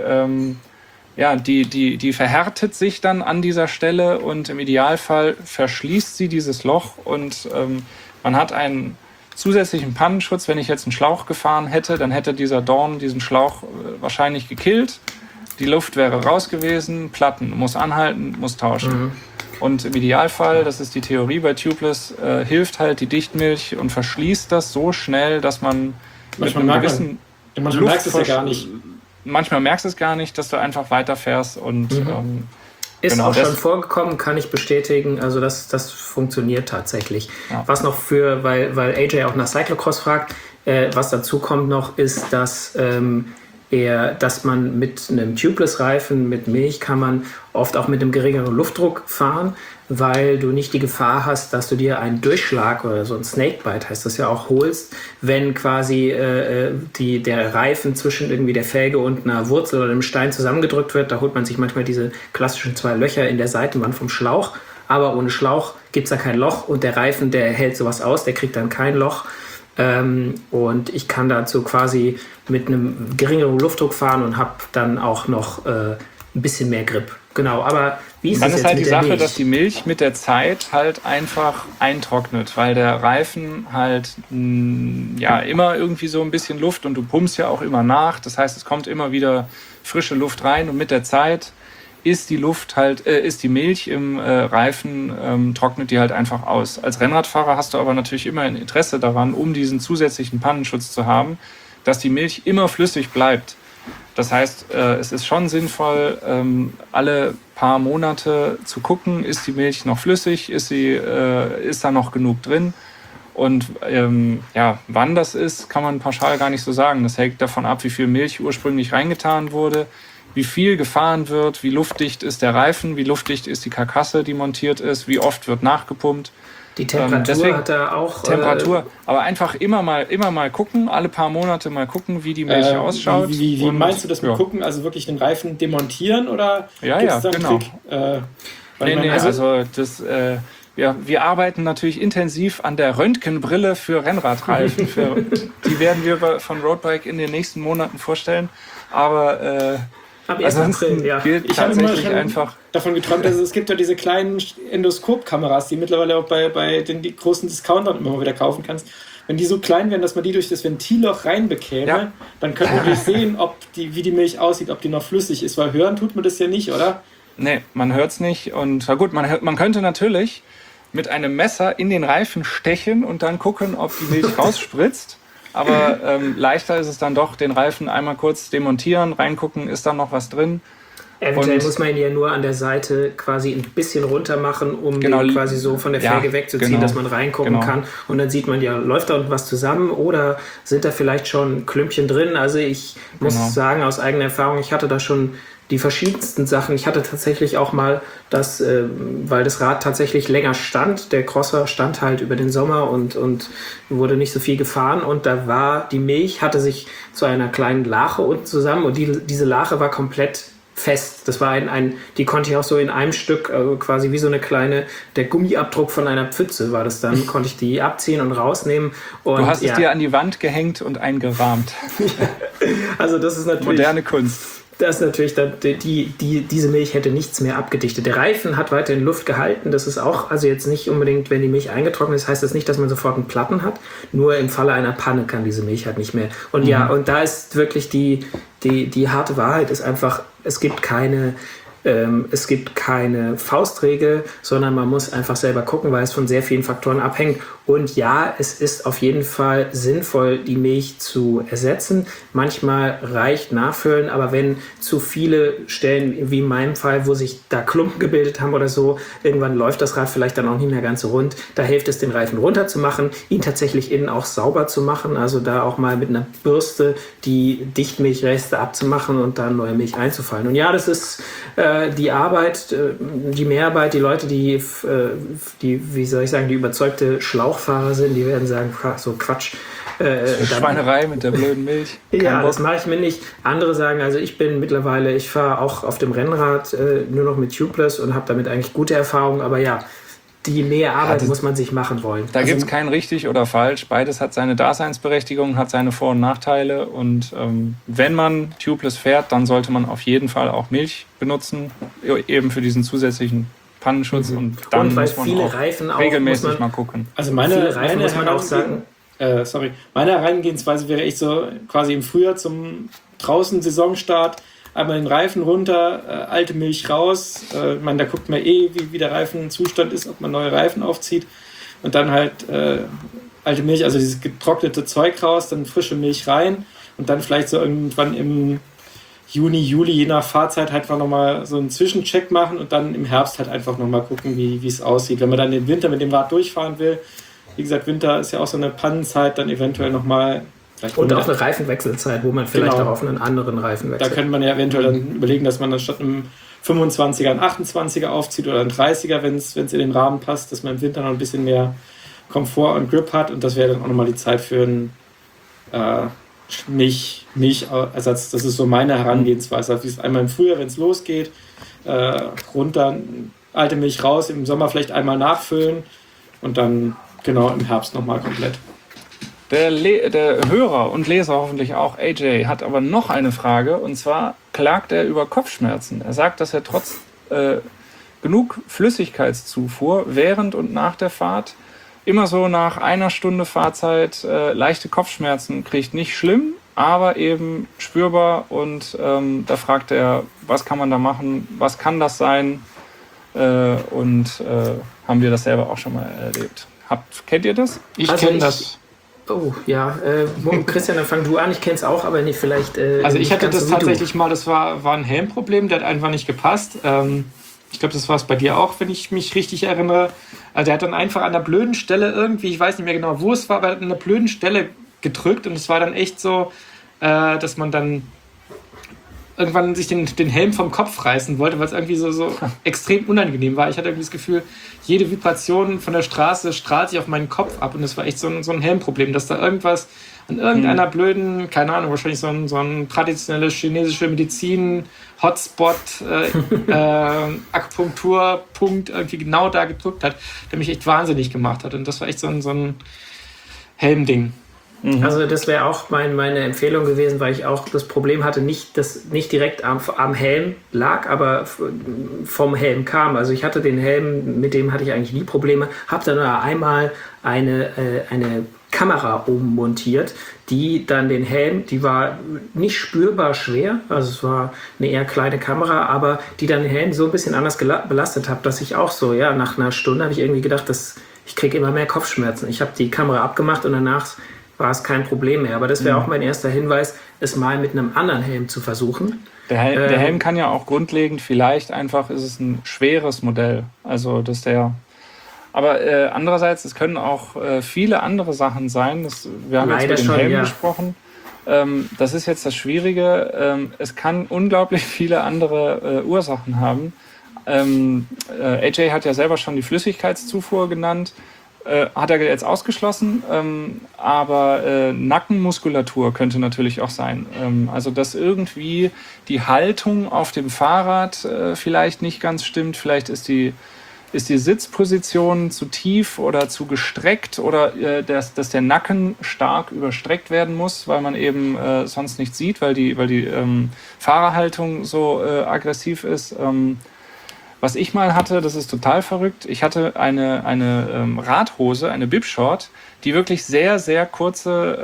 verhärtet sich dann an dieser Stelle und im Idealfall verschließt sie dieses Loch und man hat einen zusätzlichen Pannenschutz. Wenn ich jetzt einen Schlauch gefahren hätte, dann hätte dieser Dorn diesen Schlauch wahrscheinlich gekillt. Die Luft wäre raus gewesen, Platten, muss anhalten, muss tauschen. Mhm. Und im Idealfall, das ist die Theorie bei Tubeless, hilft halt die Dichtmilch und verschließt das so schnell, dass man manchmal mit einem gewissen manchmal merkst du es ja gar nicht. Manchmal merkst du es gar nicht, dass du einfach weiterfährst. Und, ist auch schon vorgekommen, kann ich bestätigen. Also das funktioniert tatsächlich. Ja. Was noch weil AJ auch nach Cyclocross fragt, was dazu kommt noch, ist, dass man mit einem Tubeless-Reifen, mit Milch, kann man oft auch mit einem geringeren Luftdruck fahren, weil du nicht die Gefahr hast, dass du dir einen Durchschlag oder so ein Snakebite, heißt das ja auch, holst, wenn quasi der Reifen zwischen irgendwie der Felge und einer Wurzel oder einem Stein zusammengedrückt wird. Da holt man sich manchmal diese klassischen 2 Löcher in der Seitenwand vom Schlauch, aber ohne Schlauch gibt es da kein Loch und der Reifen, der hält sowas aus, der kriegt dann kein Loch. Und ich kann dazu quasi mit einem geringeren Luftdruck fahren und habe dann auch noch ein bisschen mehr Grip. Genau, aber wie ist das jetzt mit der Milch? Dann ist halt die Sache, dass die Milch mit der Zeit halt einfach eintrocknet, weil der Reifen halt immer irgendwie so ein bisschen Luft und du pumpst ja auch immer nach. Das heißt, es kommt immer wieder frische Luft rein und mit der Zeit ist die Milch im Reifen, trocknet die halt einfach aus. Als Rennradfahrer hast du aber natürlich immer ein Interesse daran, um diesen zusätzlichen Pannenschutz zu haben, dass die Milch immer flüssig bleibt. Das heißt, es ist schon sinnvoll, alle paar Monate zu gucken, ist die Milch noch flüssig, ist da noch genug drin? Und wann das ist, kann man pauschal gar nicht so sagen. Das hängt davon ab, wie viel Milch ursprünglich reingetan wurde, wie viel gefahren wird, wie luftdicht ist der Reifen, wie luftdicht ist die Karkasse, die montiert ist, wie oft wird nachgepumpt. Die Temperatur hat da auch... Temperatur, aber einfach immer mal gucken, alle paar Monate mal gucken, wie die Milch ausschaut. Wie meinst du das mit gucken? Also wirklich den Reifen demontieren oder gibt es da einen Trick? Also das... Wir arbeiten natürlich intensiv an der Röntgenbrille für Rennradreifen. Die werden wir von Roadbike in den nächsten Monaten vorstellen. Aber ab 1. April, ja. Ich habe einfach davon geträumt, dass es gibt ja diese kleinen Endoskop-Kameras, die mittlerweile auch bei den großen Discountern immer wieder kaufen kannst. Wenn die so klein wären, dass man die durch das Ventilloch reinbekäme, dann könnte man natürlich sehen, wie die Milch aussieht, ob die noch flüssig ist. Weil hören tut man das ja nicht, oder? Nee, man hört es nicht. Und na gut, man könnte natürlich mit einem Messer in den Reifen stechen und dann gucken, ob die Milch rausspritzt. Aber leichter ist es dann doch, den Reifen einmal kurz demontieren, reingucken, ist da noch was drin. Eventuell muss man ihn ja nur an der Seite quasi ein bisschen runter machen, um den quasi so von der Felge wegzuziehen, dass man reingucken kann. Und dann sieht man ja, läuft da was zusammen oder sind da vielleicht schon Klümpchen drin? Also ich muss sagen, aus eigener Erfahrung, ich hatte da schon die verschiedensten Sachen. Ich hatte tatsächlich auch mal weil das Rad tatsächlich länger stand. Der Crosser stand halt über den Sommer und wurde nicht so viel gefahren. Und da war die Milch, hatte sich zu einer kleinen Lache unten zusammen und diese Lache war komplett fest. Das war die konnte ich auch so in einem Stück, quasi wie so eine kleine, der Gummiabdruck von einer Pfütze war das dann, konnte ich die abziehen und rausnehmen. Und du hast es dir an die Wand gehängt und eingerahmt. Also das ist natürlich... moderne Kunst. Das ist natürlich, diese Milch hätte nichts mehr abgedichtet. Der Reifen hat weiterhin Luft gehalten. Das ist auch, also jetzt nicht unbedingt, wenn die Milch eingetrocknet ist, heißt das nicht, dass man sofort einen Platten hat. Nur im Falle einer Panne kann diese Milch halt nicht mehr. Und und da ist wirklich die harte Wahrheit ist einfach, es gibt keine Faustregel, sondern man muss einfach selber gucken, weil es von sehr vielen Faktoren abhängt. Und ja, es ist auf jeden Fall sinnvoll, die Milch zu ersetzen. Manchmal reicht Nachfüllen, aber wenn zu viele Stellen, wie in meinem Fall, wo sich da Klumpen gebildet haben oder so, irgendwann läuft das Rad vielleicht dann auch nicht mehr ganz so rund. Da hilft es, den Reifen runterzumachen, ihn tatsächlich innen auch sauber zu machen, also da auch mal mit einer Bürste die Dichtmilchreste abzumachen und dann neue Milch einzufallen. Und ja, das ist die Arbeit, die Mehrarbeit, die Leute, die wie soll ich sagen, die überzeugte Schlauchfahrer sind, die werden sagen, so Quatsch. Schweinerei mit der blöden Milch. Ja, das mache ich mir nicht. Andere sagen, also ich fahre auch auf dem Rennrad nur noch mit Tubeless und habe damit eigentlich gute Erfahrungen, aber ja, die mehr Arbeit muss man sich machen wollen. Da gibt es kein richtig oder falsch. Beides hat seine Daseinsberechtigung, hat seine Vor- und Nachteile. Und wenn man Tubeless fährt, dann sollte man auf jeden Fall auch Milch benutzen, eben für diesen zusätzlichen Pannenschutz. Und dann muss man auch regelmäßig mal gucken. Also meine Herangehensweise wäre echt so quasi im Frühjahr zum draußen Saisonstart einmal den Reifen runter, alte Milch raus. Da guckt man wie der Reifenzustand ist, ob man neue Reifen aufzieht. Und dann halt alte Milch, also dieses getrocknete Zeug raus, dann frische Milch rein. Und dann vielleicht so irgendwann im Juni, Juli, je nach Fahrzeit, halt einfach nochmal so einen Zwischencheck machen und dann im Herbst halt einfach nochmal gucken, wie es aussieht. Wenn man dann den Winter mit dem Rad durchfahren will, wie gesagt, Winter ist ja auch so eine Pannenzeit, dann eventuell nochmal... Und auch eine Reifenwechselzeit, wo man vielleicht auch auf einen anderen Reifen wechselt. Da könnte man ja eventuell dann überlegen, dass man dann statt einem 25er einen 28er aufzieht oder einen 30er, wenn es in den Rahmen passt, dass man im Winter noch ein bisschen mehr Komfort und Grip hat. Und das wäre dann auch nochmal die Zeit für einen Milchersatz. Das ist so meine Herangehensweise. Also wie es einmal im Frühjahr, wenn es losgeht, runter, alte Milch raus, im Sommer vielleicht einmal nachfüllen und dann genau im Herbst nochmal komplett. Der Hörer und Leser hoffentlich auch, AJ, hat aber noch eine Frage. Und zwar klagt er über Kopfschmerzen. Er sagt, dass er trotz genug Flüssigkeitszufuhr während und nach der Fahrt immer so nach einer Stunde Fahrzeit leichte Kopfschmerzen kriegt. Nicht schlimm, aber eben spürbar. Und da fragt er, was kann man da machen? Was kann das sein? Haben wir das selber auch schon mal erlebt. Kennt ihr das? Ich kenne das. Oh, ja. Christian, dann fang du an. Ich kenne es auch, aber nicht vielleicht... also ich hatte das tatsächlich mal, das war ein Helmproblem, der hat einfach nicht gepasst. Ich glaube, das war es bei dir auch, wenn ich mich richtig erinnere. Also der hat dann einfach an der blöden Stelle irgendwie, ich weiß nicht mehr genau, wo es war, aber an einer blöden Stelle gedrückt und es war dann echt so, dass man dann irgendwann sich den Helm vom Kopf reißen wollte, weil es irgendwie so extrem unangenehm war. Ich hatte irgendwie das Gefühl, jede Vibration von der Straße strahlt sich auf meinen Kopf ab und es war echt so ein Helmproblem, dass da irgendwas an irgendeiner blöden, keine Ahnung, wahrscheinlich so ein traditionelle chinesische Medizin, Hotspot, Akupunkturpunkt irgendwie genau da gedrückt hat, der mich echt wahnsinnig gemacht hat. Und das war echt so ein Helmding. Also das wäre auch meine Empfehlung gewesen, weil ich auch das Problem hatte, das nicht direkt am Helm lag, aber vom Helm kam. Also ich hatte den Helm, mit dem hatte ich eigentlich nie Probleme, habe dann einmal eine Kamera oben montiert, die dann den Helm, die war nicht spürbar schwer, also es war eine eher kleine Kamera, aber die dann den Helm so ein bisschen anders belastet hat, dass ich auch so, ja, nach einer Stunde habe ich irgendwie gedacht, ich kriege immer mehr Kopfschmerzen. Ich habe die Kamera abgemacht und danach war es kein Problem mehr. Aber das wäre auch mein erster Hinweis, es mal mit einem anderen Helm zu versuchen. Der Helm kann ja auch grundlegend, vielleicht einfach ist es ein schweres Modell. Also aber andererseits, es können auch viele andere Sachen sein. Wir haben leider jetzt mit dem Helm ja gesprochen. Das ist jetzt das Schwierige. Es kann unglaublich viele andere Ursachen haben. AJ hat ja selber schon die Flüssigkeitszufuhr genannt. Hat er jetzt ausgeschlossen, aber Nackenmuskulatur könnte natürlich auch sein. Also dass irgendwie die Haltung auf dem Fahrrad vielleicht nicht ganz stimmt, vielleicht ist die Sitzposition zu tief oder zu gestreckt oder dass der Nacken stark überstreckt werden muss, weil man eben sonst nichts sieht, weil die Fahrerhaltung so aggressiv ist. Was ich mal hatte, das ist total verrückt, ich hatte eine Radhose, eine Bibshort, die wirklich sehr, sehr kurze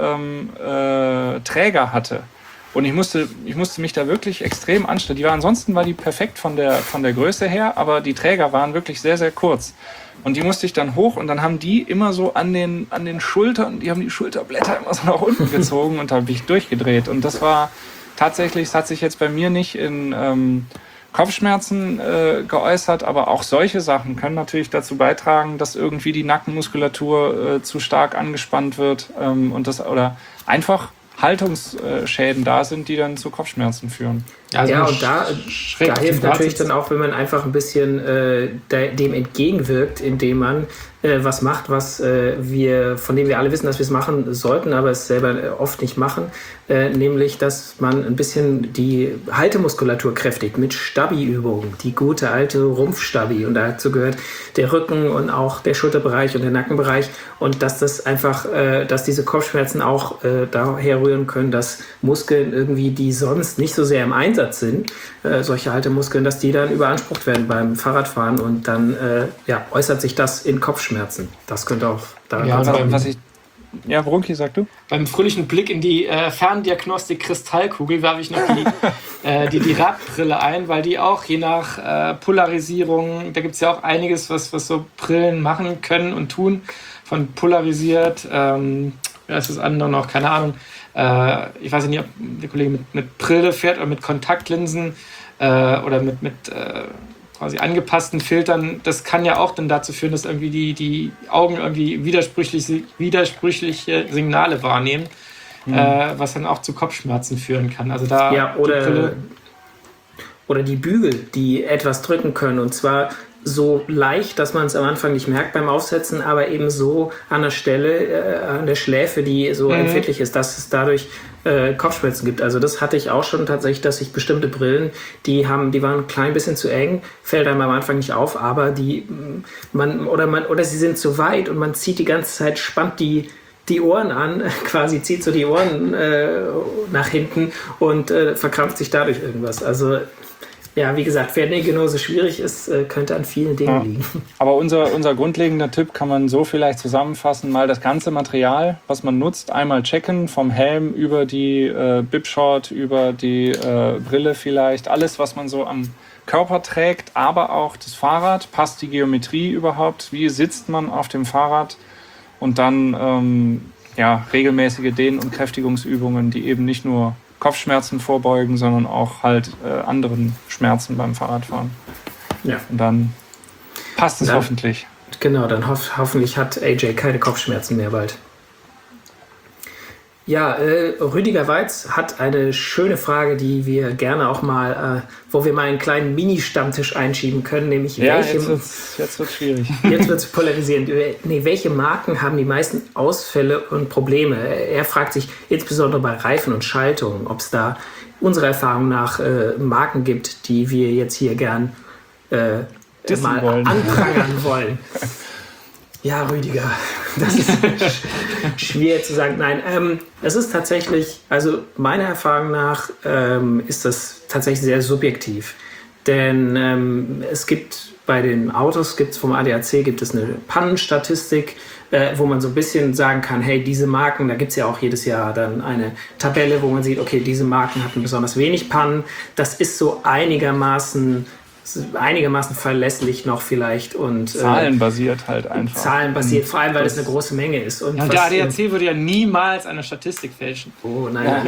Träger hatte. Und ich musste mich da wirklich extrem anstrengen. Ansonsten war die perfekt von der Größe her, aber die Träger waren wirklich sehr, sehr kurz. Und die musste ich dann hoch und dann haben die immer so an den Schultern, die haben die Schulterblätter immer so nach unten gezogen und da habe ich durchgedreht. Und das war tatsächlich, es hat sich jetzt bei mir nicht in Kopfschmerzen geäußert, aber auch solche Sachen können natürlich dazu beitragen, dass irgendwie die Nackenmuskulatur zu stark angespannt wird oder einfach Haltungsschäden da sind, die dann zu Kopfschmerzen führen. Also ja, und da hilft natürlich dann auch, wenn man einfach ein bisschen dem entgegenwirkt, indem man was macht, von dem wir alle wissen, dass wir es machen sollten, aber es selber oft nicht machen, nämlich, dass man ein bisschen die Haltemuskulatur kräftigt mit Stabi-Übungen, die gute alte Rumpfstabi, und dazu gehört der Rücken und auch der Schulterbereich und der Nackenbereich, und dass das einfach, dass diese Kopfschmerzen auch daher rühren können, dass Muskeln irgendwie, die sonst nicht so sehr im Einsatz sind, solche Haltemuskeln, dass die dann überansprucht werden beim Fahrradfahren und dann äußert sich das in Kopfschmerzen. Das könnte auch daran sein. Brunki, sag du? Beim fröhlichen Blick in die Ferndiagnostik-Kristallkugel werfe ich noch die Radbrille ein, weil die auch je nach Polarisierung, da gibt es ja auch einiges, was so Brillen machen können und tun, von polarisiert, ist das andere noch, keine Ahnung, ich weiß nicht, ob der Kollege mit Brille fährt oder mit Kontaktlinsen oder mit quasi angepassten Filtern. Das kann ja auch dann dazu führen, dass irgendwie die Augen irgendwie widersprüchliche Signale wahrnehmen, was dann auch zu Kopfschmerzen führen kann. Also da oder die Bügel, die etwas drücken können, und zwar so leicht, dass man es am Anfang nicht merkt beim Aufsetzen, aber eben so an der Stelle, an der Schläfe, die so empfindlich ist, dass es dadurch Kopfschmerzen gibt. Also das hatte ich auch schon tatsächlich, dass ich bestimmte Brillen, die waren ein klein bisschen zu eng, fällt einem am Anfang nicht auf, aber oder sie sind zu weit und man zieht die ganze Zeit, spannt die Ohren an, quasi zieht so die Ohren nach hinten und verkrampft sich dadurch irgendwas. Also ja, wie gesagt, wer genauso schwierig ist, könnte an vielen Dingen liegen. Aber unser grundlegender Tipp kann man so vielleicht zusammenfassen, mal das ganze Material, was man nutzt, einmal checken, vom Helm über die Bibshort, über die Brille vielleicht, alles, was man so am Körper trägt, aber auch das Fahrrad, passt die Geometrie überhaupt, wie sitzt man auf dem Fahrrad, und dann regelmäßige Dehn- und Kräftigungsübungen, die eben nicht nur Kopfschmerzen vorbeugen, sondern auch halt anderen Schmerzen beim Fahrradfahren. Ja. Und dann passt es hoffentlich. Genau, dann hoffentlich hat AJ keine Kopfschmerzen mehr bald. Ja, Rüdiger Weiz hat eine schöne Frage, die wir gerne auch mal, wo wir mal einen kleinen Mini-Stammtisch einschieben können, nämlich jetzt wird's schwierig. Jetzt wird es polarisierend. Welche Marken haben die meisten Ausfälle und Probleme? Er fragt sich insbesondere bei Reifen und Schaltungen, ob es da unserer Erfahrung nach Marken gibt, die wir jetzt hier gern mal anprangern wollen. Ja, Rüdiger, das ist schwierig zu sagen. Nein, es ist tatsächlich, also meiner Erfahrung nach ist das tatsächlich sehr subjektiv. Denn es gibt bei den Autos, vom ADAC gibt es eine Pannenstatistik, wo man so ein bisschen sagen kann, hey, diese Marken, da gibt es ja auch jedes Jahr dann eine Tabelle, wo man sieht, okay, diese Marken hatten besonders wenig Pannen. Das ist so einigermaßen verlässlich noch vielleicht und zahlenbasiert halt einfach. Zahlenbasiert, vor allem, weil es eine große Menge ist. Und der ADAC würde ja niemals eine Statistik fälschen. Oh, nein.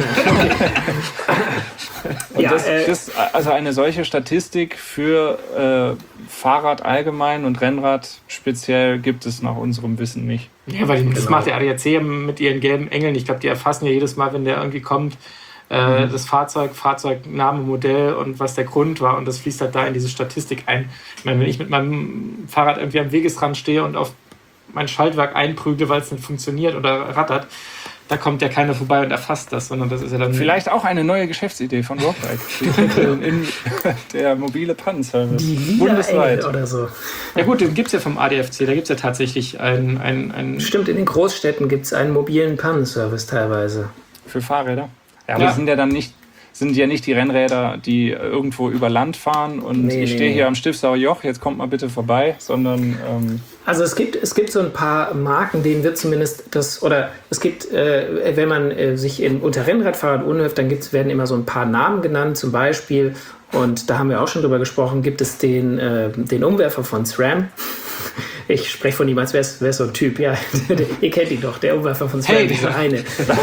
Und also eine solche Statistik für Fahrrad allgemein und Rennrad speziell gibt es nach unserem Wissen nicht. Ja, weil das macht der ADAC mit ihren gelben Engeln. Ich glaube, die erfassen ja jedes Mal, wenn der irgendwie kommt, das Fahrzeugname, Modell und was der Grund war, und das fließt halt da in diese Statistik ein. Ich meine, wenn ich mit meinem Fahrrad irgendwie am Wegesrand stehe und auf mein Schaltwerk einprügle, weil es nicht funktioniert oder rattert, da kommt ja keiner vorbei und erfasst das, sondern das ist ja dann... Vielleicht auch eine neue Geschäftsidee von Roadbike. Der mobile Pannenservice. Die bundesweit oder so. Ja gut, den gibt es ja vom ADFC, da gibt es ja tatsächlich einen... Stimmt, in den Großstädten gibt es einen mobilen Pannenservice teilweise. Für Fahrräder? Ja, aber sind ja nicht die Rennräder, die irgendwo über Land fahren und ich stehe hier am Stiffsauer Joch, jetzt kommt mal bitte vorbei, sondern... Also es gibt so ein paar Marken, denen wird zumindest wenn man sich unter Rennradfahrern umhört, dann werden immer so ein paar Namen genannt, zum Beispiel, und da haben wir auch schon drüber gesprochen, gibt es den Umwerfer von SRAM. Ich spreche von ihm, als wäre es so ein Typ, ja. Ihr kennt ihn doch, der Umwerfer von SRAM, dieser eine.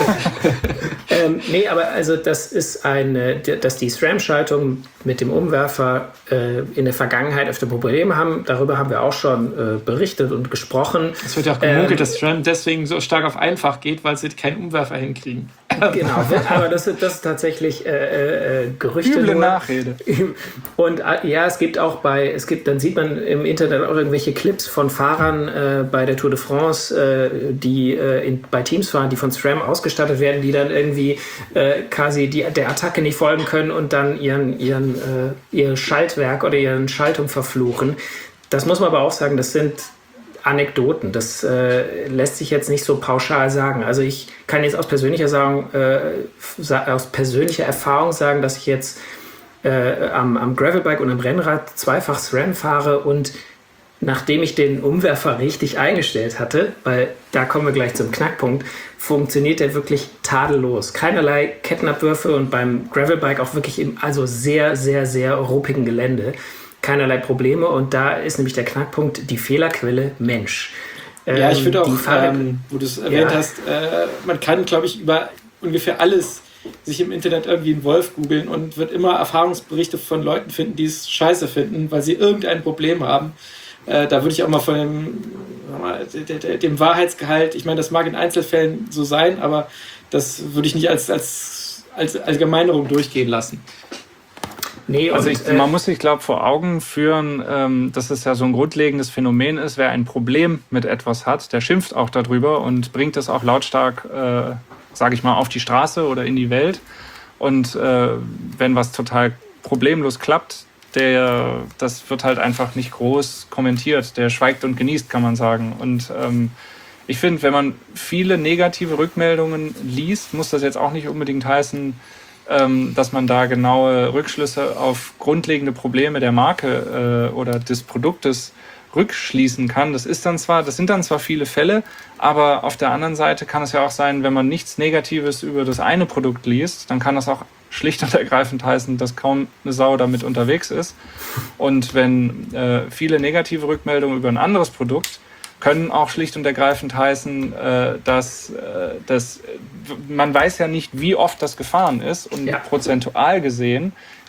Aber also das ist dass die SRAM-Schaltungen mit dem Umwerfer in der Vergangenheit öfter Probleme haben. Darüber haben wir auch schon berichtet und gesprochen. Es wird ja auch gemunkelt, dass SRAM deswegen so stark auf einfach geht, weil sie keinen Umwerfer hinkriegen. Genau, aber das ist tatsächlich Gerüchte. Üble Nachrede. Und es gibt dann sieht man im Internet auch irgendwelche Clips von Fahrern bei der Tour de France, die bei Teams fahren, die von SRAM ausgestattet werden, die dann irgendwie quasi der Attacke nicht folgen können und dann ihr Schaltwerk oder ihren Schaltung verfluchen. Das muss man aber auch sagen, das sind Anekdoten. Das lässt sich jetzt nicht so pauschal sagen. Also ich kann jetzt aus persönlicher Erfahrung sagen, dass ich jetzt am Gravelbike und am Rennrad zweifach SRAM fahre, und nachdem ich den Umwerfer richtig eingestellt hatte, weil da kommen wir gleich zum Knackpunkt, funktioniert der wirklich tadellos. Keinerlei Kettenabwürfe und beim Gravelbike auch wirklich im sehr, sehr, sehr ruppigen Gelände keinerlei Probleme, und da ist nämlich der Knackpunkt, die Fehlerquelle Mensch. Ja, ich finde auch, wo du es erwähnt hast, man kann, glaube ich, über ungefähr alles sich im Internet irgendwie einen Wolf googeln und wird immer Erfahrungsberichte von Leuten finden, die es scheiße finden, weil sie irgendein Problem haben. Da würde ich auch mal von dem Wahrheitsgehalt, ich meine, das mag in Einzelfällen so sein, aber das würde ich nicht als Allgemeinerung durchgehen lassen. Nee, also man muss sich, glaube ich, vor Augen führen, dass es ja so ein grundlegendes Phänomen ist. Wer ein Problem mit etwas hat, der schimpft auch darüber und bringt es auch lautstark, sage ich mal, auf die Straße oder in die Welt. Und wenn was total problemlos klappt, das wird halt einfach nicht groß kommentiert. Der schweigt und genießt, kann man sagen. Und ich finde, wenn man viele negative Rückmeldungen liest, muss das jetzt auch nicht unbedingt heißen, dass man da genaue Rückschlüsse auf grundlegende Probleme der Marke oder des Produktes rückschließen kann. Das sind dann zwar viele Fälle, aber auf der anderen Seite kann es ja auch sein, wenn man nichts Negatives über das eine Produkt liest, dann kann das auch schlicht und ergreifend heißen, dass kaum eine Sau damit unterwegs ist. Und wenn viele negative Rückmeldungen über ein anderes Produkt können auch schlicht und ergreifend heißen, dass man weiß ja nicht, wie oft das gefahren ist, und prozentual gesehen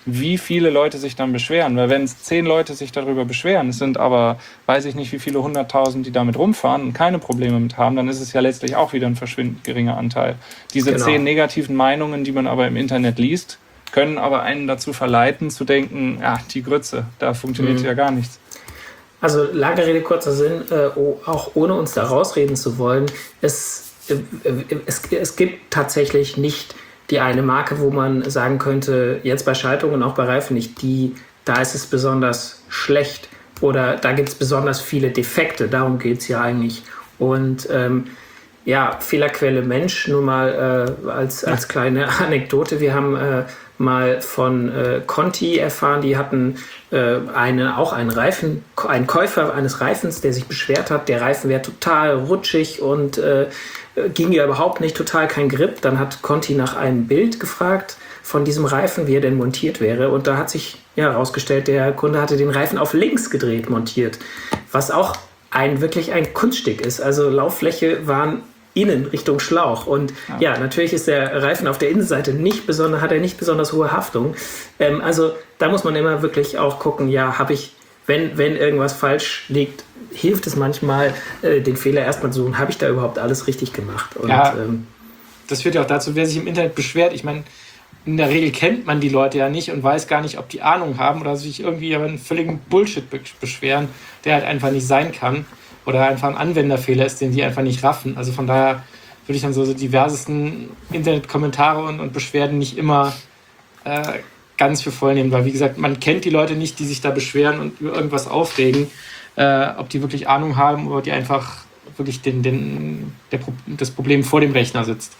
wie viele Leute sich dann beschweren. Weil wenn es 10 Leute sich darüber beschweren, es sind aber, weiß ich nicht, wie viele 100.000, die damit rumfahren und keine Probleme mit haben, dann ist es ja letztlich auch wieder ein verschwindend geringer Anteil. Diese 10 negativen Meinungen, die man aber im Internet liest, können aber einen dazu verleiten, zu denken, ja, die Grütze, da funktioniert ja gar nichts. Also lange Rede, kurzer Sinn, auch ohne uns da rausreden zu wollen, es gibt tatsächlich nicht die eine Marke, wo man sagen könnte, jetzt bei Schaltungen und auch bei Reifen nicht, da ist es besonders schlecht oder da gibt es besonders viele Defekte, darum geht es ja eigentlich. Und Fehlerquelle Mensch, nur mal als kleine Anekdote, wir haben mal von Conti erfahren, die hatten einen Käufer eines Reifens, der sich beschwert hat, der Reifen wäre total rutschig und ging ja überhaupt nicht, total kein Grip. Dann hat Conti nach einem Bild gefragt von diesem Reifen, wie er denn montiert wäre. Und da hat sich herausgestellt, der Kunde hatte den Reifen auf links gedreht montiert, was auch wirklich ein Kunststück ist. Also Lauffläche waren innen Richtung Schlauch. Und natürlich ist der Reifen auf der Innenseite hat er nicht besonders hohe Haftung. Also da muss man immer wirklich auch gucken, wenn irgendwas falsch liegt, hilft es manchmal, den Fehler erstmal zu suchen, habe ich da überhaupt alles richtig gemacht? Und, das führt ja auch dazu, wer sich im Internet beschwert. Ich meine, in der Regel kennt man die Leute ja nicht und weiß gar nicht, ob die Ahnung haben oder sich irgendwie über einen völligen Bullshit beschweren, der halt einfach nicht sein kann oder einfach ein Anwenderfehler ist, den die einfach nicht raffen. Also von daher würde ich dann so diversesten Internetkommentare und Beschwerden nicht immer ganz für voll nehmen, weil wie gesagt, man kennt die Leute nicht, die sich da beschweren und über irgendwas aufregen, ob die wirklich Ahnung haben oder die einfach wirklich das Problem vor dem Rechner sitzt.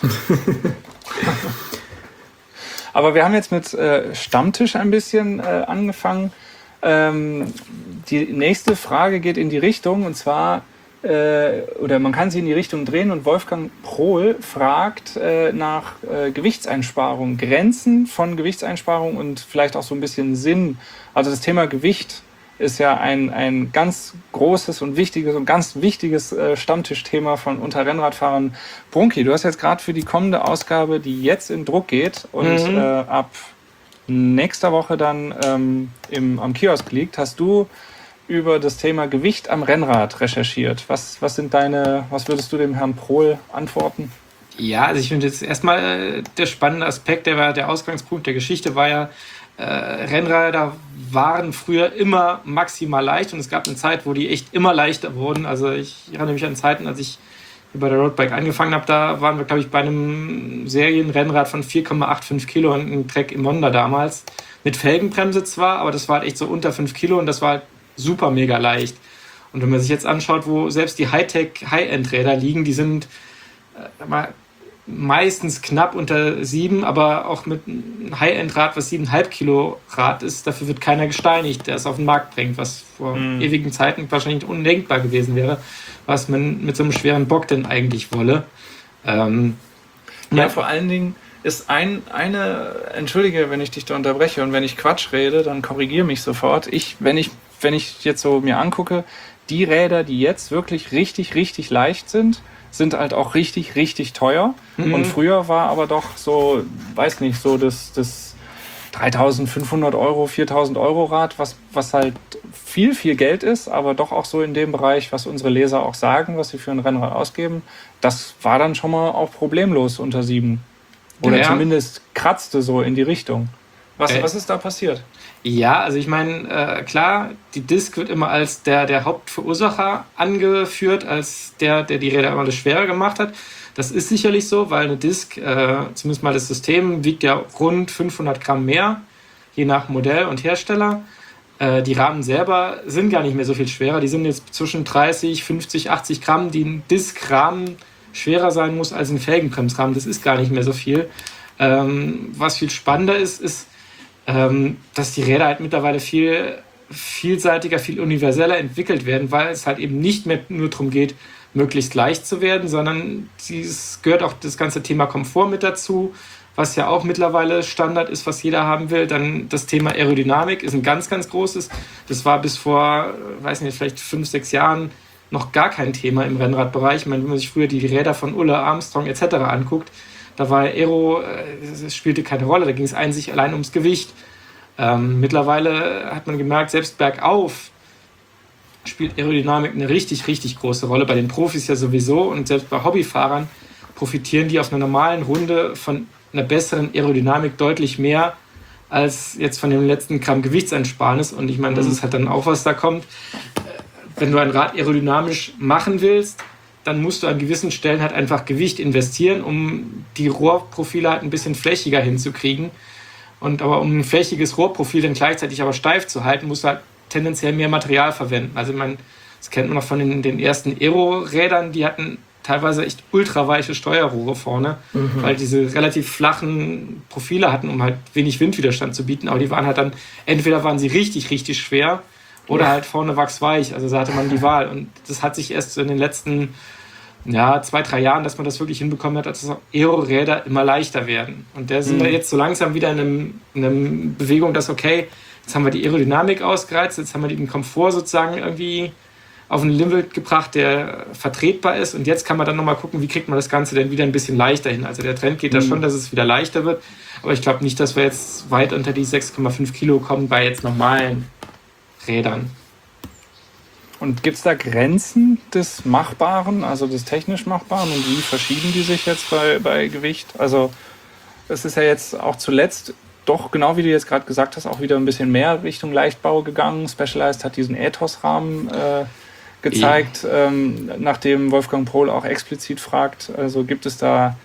Aber wir haben jetzt mit Stammtisch ein bisschen angefangen. Die nächste Frage geht in die Richtung, und zwar, oder man kann sie in die Richtung drehen, und Wolfgang Prohl fragt nach Gewichtseinsparung, Grenzen von Gewichtseinsparung und vielleicht auch so ein bisschen Sinn. Also das Thema Gewicht ist ja ein ganz großes und ganz wichtiges Stammtischthema von unter Rennradfahrern. Brunki, du hast jetzt gerade für die kommende Ausgabe, die jetzt in Druck geht und ab nächster Woche dann am Kiosk liegt, hast du über das Thema Gewicht am Rennrad recherchiert. Was würdest du dem Herrn Prohl antworten? Ja, also ich finde jetzt erstmal der spannende Aspekt, der Ausgangspunkt der Geschichte war ja, Rennräder waren früher immer maximal leicht und es gab eine Zeit, wo die echt immer leichter wurden. Also ich erinnere mich an Zeiten, als ich bei der Roadbike angefangen habe, da waren wir, glaube ich, bei einem Serienrennrad von 4,85 Kilo und einem Trek im Honda damals. Mit Felgenbremse zwar, aber das war halt echt so unter 5 Kilo und das war halt super mega leicht. Und wenn man sich jetzt anschaut, wo selbst die Hightech-High-End-Räder liegen, die sind meistens knapp unter 7, aber auch mit einem High-End-Rad, was 7,5 Kilo Rad ist, dafür wird keiner gesteinigt, der es auf den Markt bringt, was vor ewigen Zeiten wahrscheinlich undenkbar gewesen wäre, was man mit so einem schweren Bock denn eigentlich wolle. Vor allen Dingen ist entschuldige, wenn ich dich da unterbreche und wenn ich Quatsch rede, dann korrigiere mich sofort. Wenn ich jetzt so mir angucke, die Räder, die jetzt wirklich richtig, richtig leicht sind halt auch richtig, richtig teuer. Und früher war aber doch so, weiß nicht, so das 3.500 Euro, 4.000 Euro Rad, was halt viel, viel Geld ist, aber doch auch so in dem Bereich, was unsere Leser auch sagen, was sie für ein Rennrad ausgeben, das war dann schon mal auch problemlos unter 7. Oder zumindest kratzte so in die Richtung. Was ist da passiert? Ja, also ich meine, klar, die Disk wird immer als der Hauptverursacher angeführt, als der die Räder immer das schwerer gemacht hat. Das ist sicherlich so, weil eine Disk, zumindest mal das System, wiegt ja rund 500 Gramm mehr, je nach Modell und Hersteller. Die Rahmen selber sind gar nicht mehr so viel schwerer. Die sind jetzt zwischen 30, 50, 80 Gramm, die ein Diskrahmen schwerer sein muss als ein Felgenbremsrahmen. Das ist gar nicht mehr so viel. Was viel spannender ist, dass die Räder halt mittlerweile viel vielseitiger, viel universeller entwickelt werden, weil es halt eben nicht mehr nur darum geht, möglichst leicht zu werden, sondern es gehört auch das ganze Thema Komfort mit dazu, was ja auch mittlerweile Standard ist, was jeder haben will. Dann das Thema Aerodynamik ist ein ganz, ganz großes. Das war bis vor, weiß nicht, vielleicht 5, 6 Jahren noch gar kein Thema im Rennradbereich. Ich meine, wenn man sich früher die Räder von Ulla, Armstrong etc. anguckt, da war Aero, das spielte keine Rolle, da ging es einzig allein ums Gewicht. Mittlerweile hat man gemerkt, selbst bergauf spielt Aerodynamik eine richtig, richtig große Rolle. Bei den Profis ja sowieso und selbst bei Hobbyfahrern profitieren die auf einer normalen Runde von einer besseren Aerodynamik deutlich mehr als jetzt von dem letzten Gramm Gewichtsersparnis. Und ich meine, das ist halt dann auch, was da kommt. Wenn du ein Rad aerodynamisch machen willst, dann musst du an gewissen Stellen halt einfach Gewicht investieren, um die Rohrprofile halt ein bisschen flächiger hinzukriegen. Aber um ein flächiges Rohrprofil dann gleichzeitig aber steif zu halten, musst du halt tendenziell mehr Material verwenden. Also das kennt man noch von den ersten Aero-Rädern, die hatten teilweise echt ultraweiche Steuerrohre vorne, weil diese relativ flachen Profile hatten, um halt wenig Windwiderstand zu bieten. Aber die waren halt dann, entweder waren sie richtig, richtig schwer oder halt vorne wachsweich. Also da hatte man die Wahl. Und das hat sich erst so in den letzten 2-3 Jahren, dass man das wirklich hinbekommen hat, dass Aero-Räder immer leichter werden. Und da sind wir jetzt so langsam wieder in einer Bewegung, dass okay, jetzt haben wir die Aerodynamik ausgereizt, jetzt haben wir den Komfort sozusagen irgendwie auf ein Limit gebracht, der vertretbar ist. Und jetzt kann man dann nochmal gucken, wie kriegt man das Ganze denn wieder ein bisschen leichter hin. Also der Trend geht da schon, dass es wieder leichter wird. Aber ich glaube nicht, dass wir jetzt weit unter die 6,5 Kilo kommen bei jetzt normalen Rädern. Und gibt es da Grenzen des Machbaren, also des technisch Machbaren? Und wie verschieben die sich jetzt bei Gewicht? Also es ist ja jetzt auch zuletzt doch, genau wie du jetzt gerade gesagt hast, auch wieder ein bisschen mehr Richtung Leichtbau gegangen. Specialized hat diesen Ethos-Rahmen gezeigt, nachdem Wolfgang Pohl auch explizit fragt. Also gibt es da,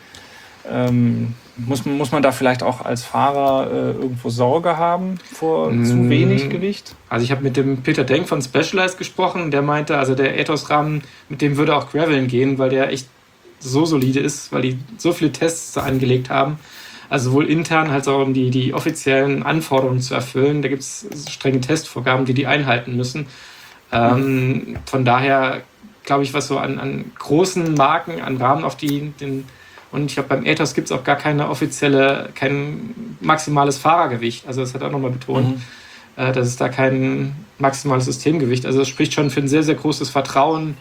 muss man da vielleicht auch als Fahrer irgendwo Sorge haben vor zu wenig Gewicht? Also ich habe mit dem Peter Denk von Specialized gesprochen, der meinte, also der Ethos-Rahmen, mit dem würde auch Graveln gehen, weil der echt so solide ist, weil die so viele Tests da angelegt haben. Also sowohl intern als auch um die offiziellen Anforderungen zu erfüllen. Da gibt es strenge Testvorgaben, die einhalten müssen. Von daher glaube ich, was so an großen Marken, an Rahmen auf und ich glaube, beim Ethos gibt es auch gar kein maximales Fahrergewicht. Also das hat er auch nochmal betont, dass es da kein maximales Systemgewicht. Also das spricht schon für ein sehr, sehr großes Vertrauen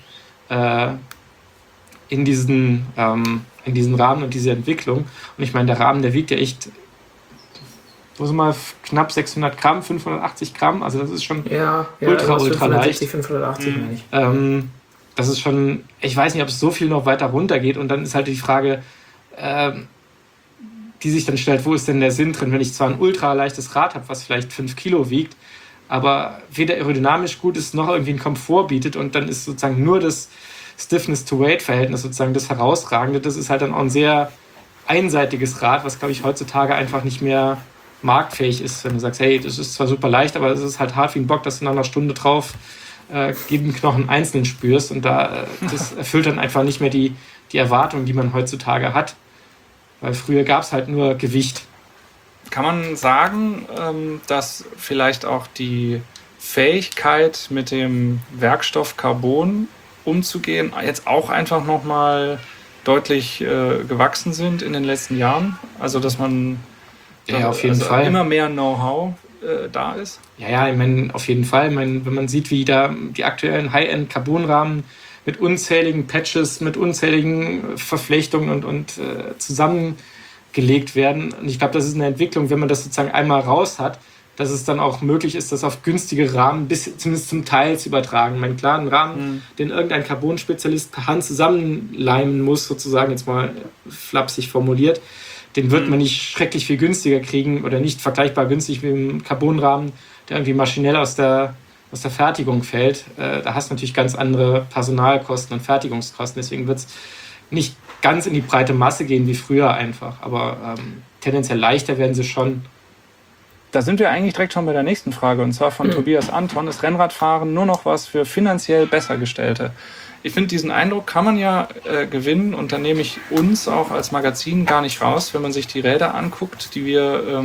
in diesen Rahmen und diese Entwicklung. Und ich meine, der Rahmen, der wiegt ja echt, knapp 600 Gramm, 580 Gramm. Also das ist schon ultra leicht. 580 meine ich. Das ist schon, ich weiß nicht, ob es so viel noch weiter runter geht. Und dann ist halt die Frage, die sich dann stellt, wo ist denn der Sinn drin, wenn ich zwar ein ultra leichtes Rad habe, was vielleicht 5 Kilo wiegt, aber weder aerodynamisch gut ist, noch irgendwie einen Komfort bietet und dann ist sozusagen nur das Stiffness-to-Weight-Verhältnis sozusagen das Herausragende. Das ist halt dann auch ein sehr einseitiges Rad, was, glaube ich, heutzutage einfach nicht mehr marktfähig ist, wenn du sagst, hey, das ist zwar super leicht, aber es ist halt hart wie ein Bock, dass du nach einer Stunde drauf jeden Knochen einzeln spürst und das erfüllt dann einfach nicht mehr die Erwartungen, die man heutzutage hat, weil früher gab es halt nur Gewicht. Kann man sagen, dass vielleicht auch die Fähigkeit mit dem Werkstoff Carbon umzugehen jetzt auch einfach nochmal deutlich gewachsen sind in den letzten Jahren? Also dass man auf jeden Fall immer mehr Know-how da ist? Ja, ich meine, auf jeden Fall. Ich meine, wenn man sieht, wie da die aktuellen High-End-Carbonrahmen mit unzähligen Patches, mit unzähligen Verflechtungen und zusammengelegt werden. Und ich glaube, das ist eine Entwicklung, wenn man das sozusagen einmal raus hat, dass es dann auch möglich ist, das auf günstige Rahmen zumindest zum Teil zu übertragen. Ich meine, klar, einen Rahmen, den irgendein Carbon-Spezialist per Hand zusammenleimen muss, sozusagen jetzt mal flapsig formuliert, den wird man nicht schrecklich viel günstiger kriegen oder nicht vergleichbar günstig mit einem Carbonrahmen, der irgendwie maschinell aus der Fertigung fällt. Da hast du natürlich ganz andere Personalkosten und Fertigungskosten. Deswegen wird es nicht ganz in die breite Masse gehen wie früher einfach. Aber tendenziell leichter werden sie schon. Da sind wir eigentlich direkt schon bei der nächsten Frage. Und zwar von Tobias Anton. Ist Rennradfahren nur noch was für finanziell Bessergestellte? Ich finde, diesen Eindruck kann man ja gewinnen. Und dann nehme ich uns auch als Magazin gar nicht raus, wenn man sich die Räder anguckt, die wir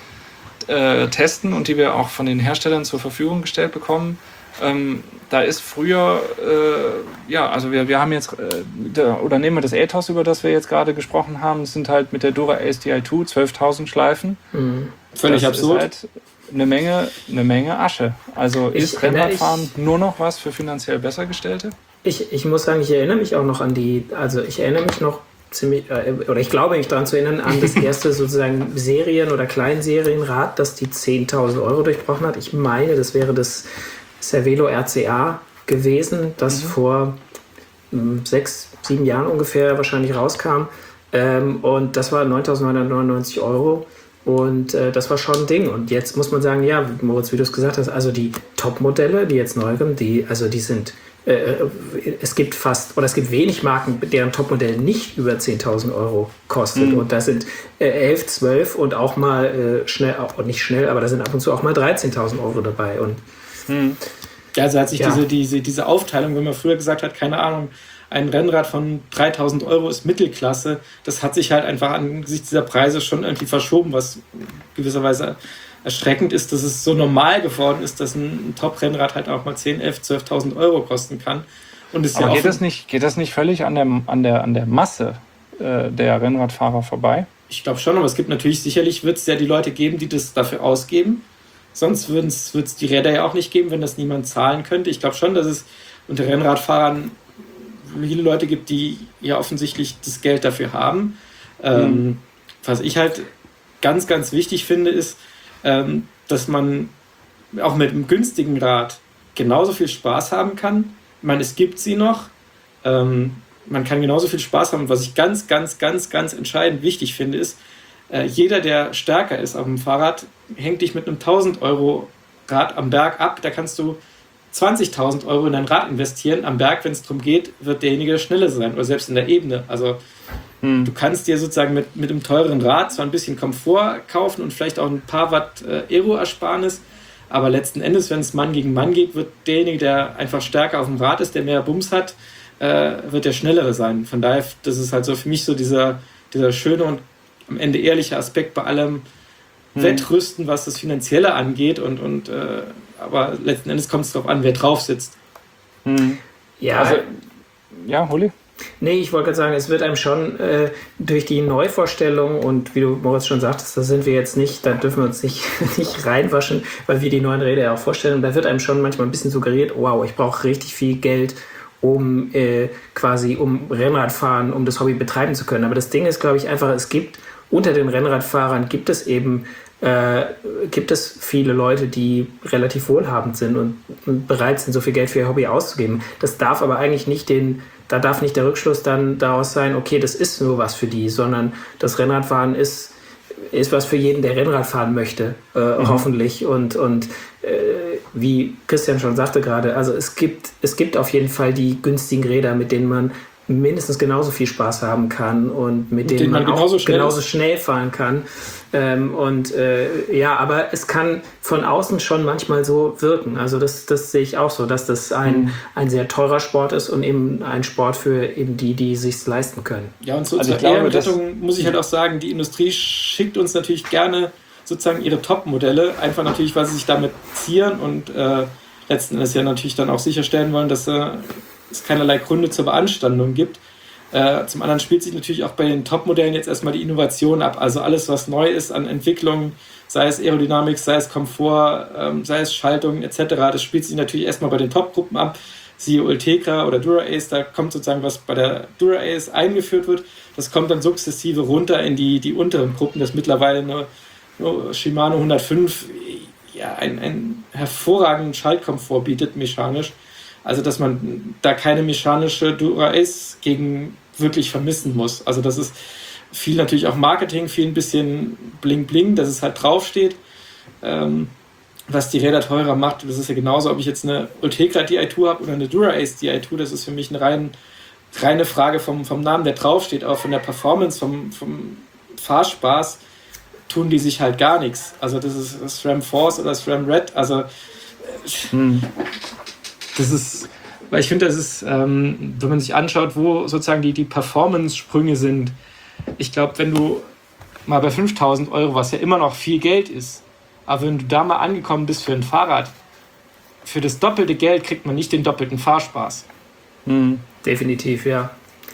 testen und die wir auch von den Herstellern zur Verfügung gestellt bekommen. Da ist früher, also wir haben jetzt, oder nehmen wir das Ethos, über das wir jetzt gerade gesprochen haben, das sind halt mit der Dura Ace Di2 12.000 Schleifen. Völlig das absurd. Ist halt eine Menge Asche. Also ist Rennradfahren nur noch was für finanziell Bessergestellte? Ich muss sagen, ich erinnere mich auch noch ich erinnere mich noch ziemlich, oder ich glaube mich daran zu erinnern, an das erste sozusagen Serien- oder Kleinserienrad, das die 10.000 Euro durchbrochen hat. Ich meine, das wäre das Cervelo RCA gewesen, das vor 6, 7 Jahren ungefähr wahrscheinlich rauskam. Und das war 9.999 Euro. Und das war schon ein Ding. Und jetzt muss man sagen, ja, Moritz, wie du es gesagt hast, also die Top-Modelle, die jetzt neu kommen, die sind, es gibt wenig Marken, deren Topmodell nicht über 10.000 Euro kostet. Und da sind 11, 12 und auch mal schnell, auch nicht schnell, aber da sind ab und zu auch mal 13.000 Euro dabei. Und ja, also hat sich diese Aufteilung, wenn man früher gesagt hat, keine Ahnung, ein Rennrad von 3.000 Euro ist Mittelklasse, das hat sich halt einfach angesichts dieser Preise schon irgendwie verschoben, was gewisserweise erschreckend ist, dass es so normal geworden ist, dass ein Top-Rennrad halt auch mal 10.000, 11.000, 12.000 Euro kosten kann. Und ist aber geht das nicht völlig an der Masse der Rennradfahrer vorbei? Ich glaube schon, aber sicherlich wird es ja die Leute geben, die das dafür ausgeben. Sonst würde es die Räder ja auch nicht geben, wenn das niemand zahlen könnte. Ich glaube schon, dass es unter Rennradfahrern viele Leute gibt, die ja offensichtlich das Geld dafür haben. Was ich halt ganz, ganz wichtig finde, ist, dass man auch mit einem günstigen Rad genauso viel Spaß haben kann. Ich meine, es gibt sie noch. Man kann genauso viel Spaß haben. Und was ich ganz, ganz, ganz, ganz entscheidend wichtig finde, ist, jeder, der stärker ist auf dem Fahrrad, hängt dich mit einem 1.000 Euro Rad am Berg ab. Da kannst du 20.000 Euro in dein Rad investieren. Am Berg, wenn es darum geht, wird derjenige schneller sein. Oder selbst in der Ebene. Also du kannst dir sozusagen mit einem teuren Rad zwar ein bisschen Komfort kaufen und vielleicht auch ein paar Watt Aero-Ersparnis. Aber letzten Endes, wenn es Mann gegen Mann geht, wird derjenige, der einfach stärker auf dem Rad ist, der mehr Bums hat, wird der Schnellere sein. Von daher, das ist halt so für mich so dieser schöne und am Ende ehrliche Aspekt bei allem Wettrüsten, was das Finanzielle angeht. Aber letzten Endes kommt es darauf an, wer drauf sitzt. Ja, also, ja, Holi? Nee, ich wollte gerade sagen, es wird einem schon durch die Neuvorstellung und wie du, Moritz, schon sagtest, da sind wir jetzt nicht, da dürfen wir uns nicht reinwaschen, weil wir die neuen Räder ja auch vorstellen. Und da wird einem schon manchmal ein bisschen suggeriert, wow, ich brauche richtig viel Geld, um Rennradfahren, um das Hobby betreiben zu können. Aber das Ding ist, glaube ich, einfach, es gibt unter den Rennradfahrern gibt es viele Leute, die relativ wohlhabend sind und bereit sind, so viel Geld für ihr Hobby auszugeben. Das darf aber eigentlich nicht da darf nicht der Rückschluss dann daraus sein, okay, das ist nur was für die, sondern das Rennradfahren ist was für jeden, der Rennrad fahren möchte, hoffentlich. Und wie Christian schon sagte gerade, also es gibt auf jeden Fall die günstigen Räder, mit denen man mindestens genauso viel Spaß haben kann und mit denen man auch genauso schnell fahren kann. Aber es kann von außen schon manchmal so wirken. Also das sehe ich auch so, dass das ein sehr teurer Sport ist und eben ein Sport für eben die sich's leisten können. Ja, und zur Ehrenrettung muss ich halt auch sagen, die Industrie schickt uns natürlich gerne sozusagen ihre Top-Modelle, einfach natürlich, weil sie sich damit zieren und letzten Endes ja natürlich dann auch sicherstellen wollen, dass es keinerlei Gründe zur Beanstandung gibt. Zum anderen spielt sich natürlich auch bei den Top-Modellen jetzt erstmal die Innovation ab. Also alles, was neu ist an Entwicklung, sei es Aerodynamik, sei es Komfort, sei es Schaltung etc., das spielt sich natürlich erstmal bei den Top-Gruppen ab. Siehe Ultegra oder Dura-Ace, da kommt sozusagen, was bei der Dura-Ace eingeführt wird, das kommt dann sukzessive runter in die unteren Gruppen, das mittlerweile eine Shimano 105 ja, einen hervorragenden Schaltkomfort bietet, mechanisch. Also, dass man da keine mechanische Dura-Ace gegen wirklich vermissen muss. Also, das ist viel natürlich auch Marketing, viel ein bisschen Bling-Bling, dass es halt draufsteht. Was die Räder teurer macht, das ist ja genauso, ob ich jetzt eine Ultegra Di2 habe oder eine Dura-Ace Di2, das ist für mich eine reine Frage vom Namen, der draufsteht, aber von der Performance, vom Fahrspaß tun die sich halt gar nichts. Also, das ist das SRAM Force oder das SRAM Red, also das ist, weil ich finde, das ist, wenn man sich anschaut, wo sozusagen die Performance-Sprünge sind, ich glaube, wenn du mal bei 5.000 Euro, was ja immer noch viel Geld ist, aber wenn du da mal angekommen bist für ein Fahrrad, für das doppelte Geld kriegt man nicht den doppelten Fahrspaß. Definitiv, ja.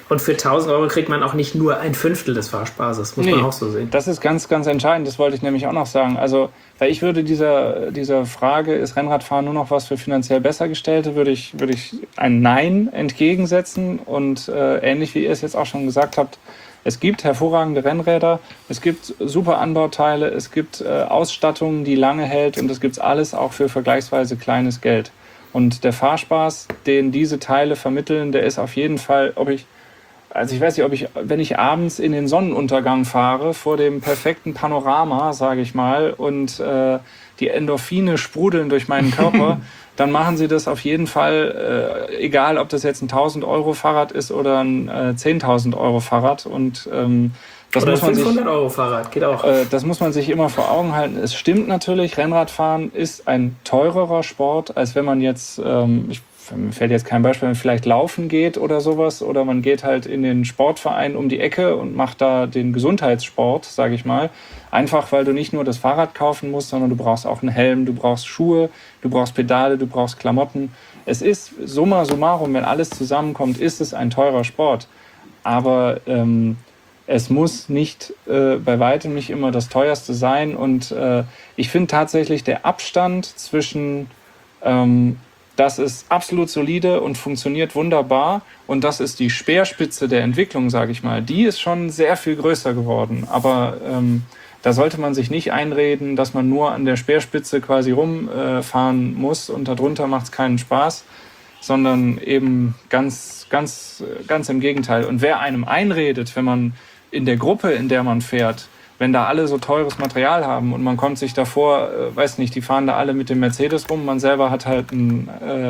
Und für 1.000 Euro kriegt man auch nicht nur 1/5 des Fahrspaßes, muss man auch so sehen. Das ist ganz, ganz entscheidend, das wollte ich nämlich auch noch sagen. Also, weil ich würde dieser Frage, ist Rennradfahren nur noch was für finanziell Bessergestellte, würde ich ein Nein entgegensetzen. Und ähnlich wie ihr es jetzt auch schon gesagt habt, es gibt hervorragende Rennräder, es gibt super Anbauteile, es gibt Ausstattung, die lange hält und es gibt alles auch für vergleichsweise kleines Geld. Und der Fahrspaß, den diese Teile vermitteln, der ist auf jeden Fall, ich weiß nicht, wenn ich abends in den Sonnenuntergang fahre, vor dem perfekten Panorama, sage ich mal, und die Endorphine sprudeln durch meinen Körper, dann machen sie das auf jeden Fall, egal ob das jetzt ein 1.000 Euro Fahrrad ist oder ein 10.000 Euro Fahrrad. Und das oder muss man 500 Euro Fahrrad, geht auch. Das muss man sich immer vor Augen halten. Es stimmt natürlich, Rennradfahren ist ein teurerer Sport, als wenn man jetzt, mir fällt jetzt kein Beispiel, wenn man vielleicht laufen geht oder sowas, oder man geht halt in den Sportverein um die Ecke und macht da den Gesundheitssport, sage ich mal. Einfach, weil du nicht nur das Fahrrad kaufen musst, sondern du brauchst auch einen Helm, du brauchst Schuhe, du brauchst Pedale, du brauchst Klamotten. Es ist summa summarum, wenn alles zusammenkommt, ist es ein teurer Sport. Aber es muss nicht bei weitem nicht immer das teuerste sein. Und ich finde tatsächlich der Abstand zwischen das ist absolut solide und funktioniert wunderbar. Und das ist die Speerspitze der Entwicklung, sage ich mal. Die ist schon sehr viel größer geworden. Aber da sollte man sich nicht einreden, dass man nur an der Speerspitze quasi rumfahren muss und darunter macht es keinen Spaß, sondern eben ganz, ganz, ganz im Gegenteil. Und wer einem einredet, wenn man in der Gruppe, in der man fährt, wenn da alle so teures Material haben und man kommt sich davor, weiß nicht, die fahren da alle mit dem Mercedes rum, man selber hat halt einen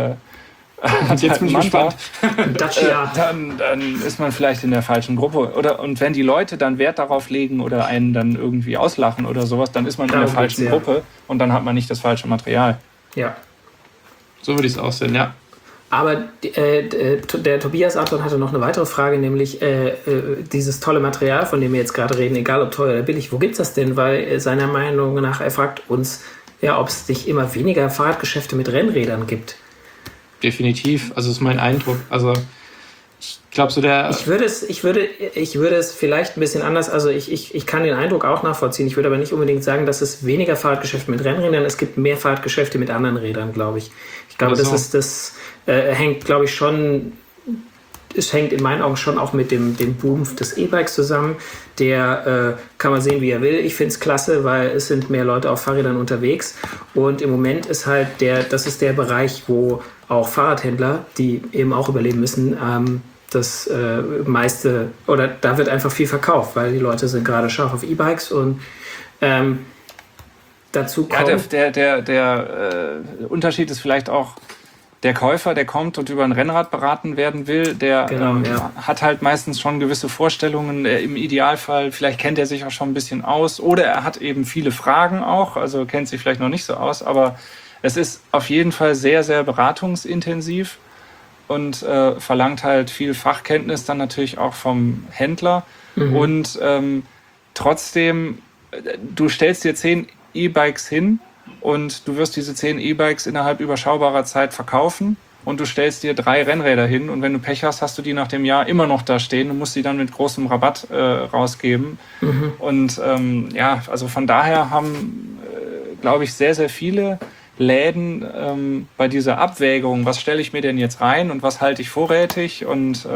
Manta, dann ist man vielleicht in der falschen Gruppe. Und wenn die Leute dann Wert darauf legen oder einen dann irgendwie auslachen oder sowas, dann ist man in der falschen Gruppe und dann hat man nicht das falsche Material. Ja. So würde ich es auch sehen, ja. Aber der Tobias Anton hatte noch eine weitere Frage, nämlich dieses tolle Material, von dem wir jetzt gerade reden, egal ob teuer oder billig, wo gibt es das denn? Weil seiner Meinung nach, er fragt uns, ja, ob es nicht immer weniger Fahrradgeschäfte mit Rennrädern gibt. Definitiv, also ist mein Eindruck. Also ich glaube so Ich würde es vielleicht ein bisschen anders, also ich kann den Eindruck auch nachvollziehen. Ich würde aber nicht unbedingt sagen, dass es weniger Fahrradgeschäfte mit Rennrädern, es gibt mehr Fahrradgeschäfte mit anderen Rädern, glaube ich. Ich glaube, das hängt, glaube ich, schon, es hängt in meinen Augen schon auch mit dem Boom des E-Bikes zusammen. Der kann man sehen, wie er will. Ich finde es klasse, weil es sind mehr Leute auf Fahrrädern unterwegs. Und im Moment ist halt das ist der Bereich, wo auch Fahrradhändler, die eben auch überleben müssen, das meiste, oder da wird einfach viel verkauft, weil die Leute sind gerade scharf auf E-Bikes und dazu kommt... Ja, der Unterschied ist vielleicht auch, der Käufer, der kommt und über ein Rennrad beraten werden will, der hat halt meistens schon gewisse Vorstellungen. Im Idealfall, vielleicht kennt er sich auch schon ein bisschen aus oder er hat eben viele Fragen auch, also kennt sich vielleicht noch nicht so aus, aber es ist auf jeden Fall sehr, sehr beratungsintensiv und verlangt halt viel Fachkenntnis dann natürlich auch vom Händler. Mhm. Und trotzdem, du stellst dir 10 E-Bikes hin, und du wirst diese 10 E-Bikes innerhalb überschaubarer Zeit verkaufen und du stellst dir 3 Rennräder hin und wenn du Pech hast, hast du die nach dem Jahr immer noch da stehen und musst die dann mit großem Rabatt rausgeben. Mhm. Und also von daher haben, glaube ich, sehr, sehr viele Läden bei dieser Abwägung, was stelle ich mir denn jetzt rein und was halte ich vorrätig und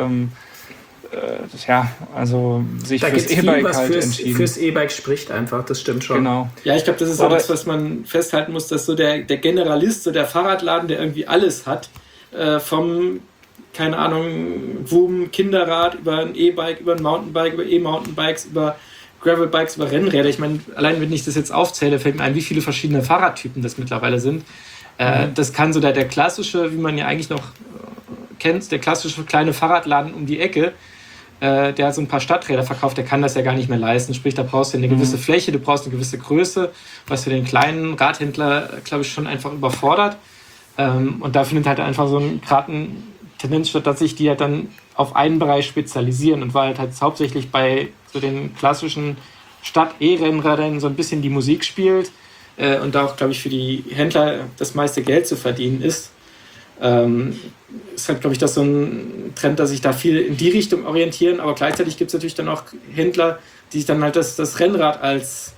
also sich da fürs E-Bike halt entschieden. Fürs E-Bike spricht einfach, das stimmt schon. Genau. Ja, ich glaube, das ist auch das, was man festhalten muss, dass so der Generalist, so der Fahrradladen, der irgendwie alles hat, vom, keine Ahnung, Woom, Kinderrad, über ein E-Bike, über ein Mountainbike, über E-Mountainbikes, über Gravelbikes, über Rennräder. Ich meine, allein wenn ich das jetzt aufzähle, fällt mir ein, wie viele verschiedene Fahrradtypen das mittlerweile sind. Das kann so der klassische, wie man ja eigentlich noch kennt, der klassische kleine Fahrradladen um die Ecke, der so ein paar Stadträder verkauft, der kann das ja gar nicht mehr leisten. Sprich, da brauchst du eine gewisse Fläche, du brauchst eine gewisse Größe, was für den kleinen Radhändler, glaube ich, schon einfach überfordert. Und da findet halt einfach so gerade eine Tendenz statt, dass sich die halt dann auf einen Bereich spezialisieren und weil halt hauptsächlich bei so den klassischen Stadt-E-Rennrädern so ein bisschen die Musik spielt und da auch, glaube ich, für die Händler das meiste Geld zu verdienen ist, Ist halt, glaube ich, das so ein Trend, dass sich da viel in die Richtung orientieren, aber gleichzeitig gibt es natürlich dann auch Händler, die sich dann halt das Rennrad als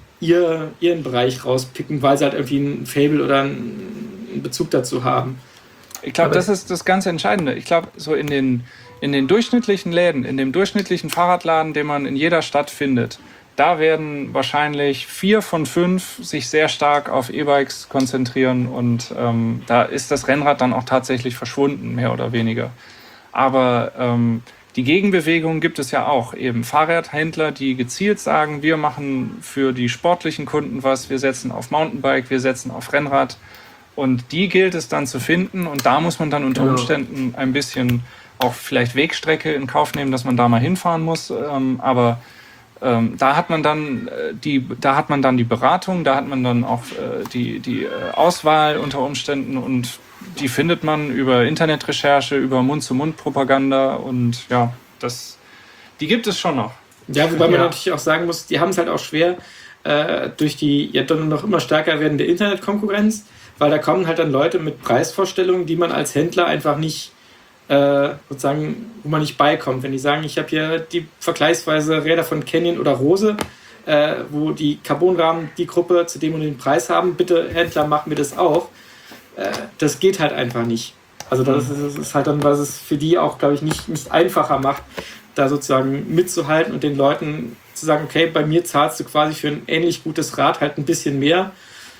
ihren Bereich rauspicken, weil sie halt irgendwie ein Faible oder einen Bezug dazu haben. Ich glaube, das ist das ganz Entscheidende. Ich glaube, so in den durchschnittlichen Läden, in dem durchschnittlichen Fahrradladen, den man in jeder Stadt findet, da werden wahrscheinlich 4 von 5 sich sehr stark auf E-Bikes konzentrieren und da ist das Rennrad dann auch tatsächlich verschwunden, mehr oder weniger. Aber die Gegenbewegung gibt es ja auch, eben Fahrradhändler, die gezielt sagen, wir machen für die sportlichen Kunden was, wir setzen auf Mountainbike, wir setzen auf Rennrad und die gilt es dann zu finden und da muss man dann unter Umständen ein bisschen auch vielleicht Wegstrecke in Kauf nehmen, dass man da mal hinfahren muss, aber da hat man dann die Beratung, da hat man dann auch die Auswahl unter Umständen und die findet man über Internetrecherche, über Mund-zu-Mund-Propaganda und ja, die gibt es schon noch. Ja, wobei man natürlich auch sagen muss, die haben es halt auch schwer durch die ja dann noch immer stärker werdende Internetkonkurrenz, weil da kommen halt dann Leute mit Preisvorstellungen, die man als Händler einfach nicht sozusagen, wo man nicht beikommt. Wenn die sagen, ich habe hier die vergleichsweise Räder von Canyon oder Rose, wo die Carbonrahmen die Gruppe zu dem und den Preis haben, bitte Händler, mach mir das auch. Das geht halt einfach nicht. Also das ist halt dann, was es für die auch, glaube ich, nicht einfacher macht, da sozusagen mitzuhalten und den Leuten zu sagen, okay, bei mir zahlst du quasi für ein ähnlich gutes Rad halt ein bisschen mehr.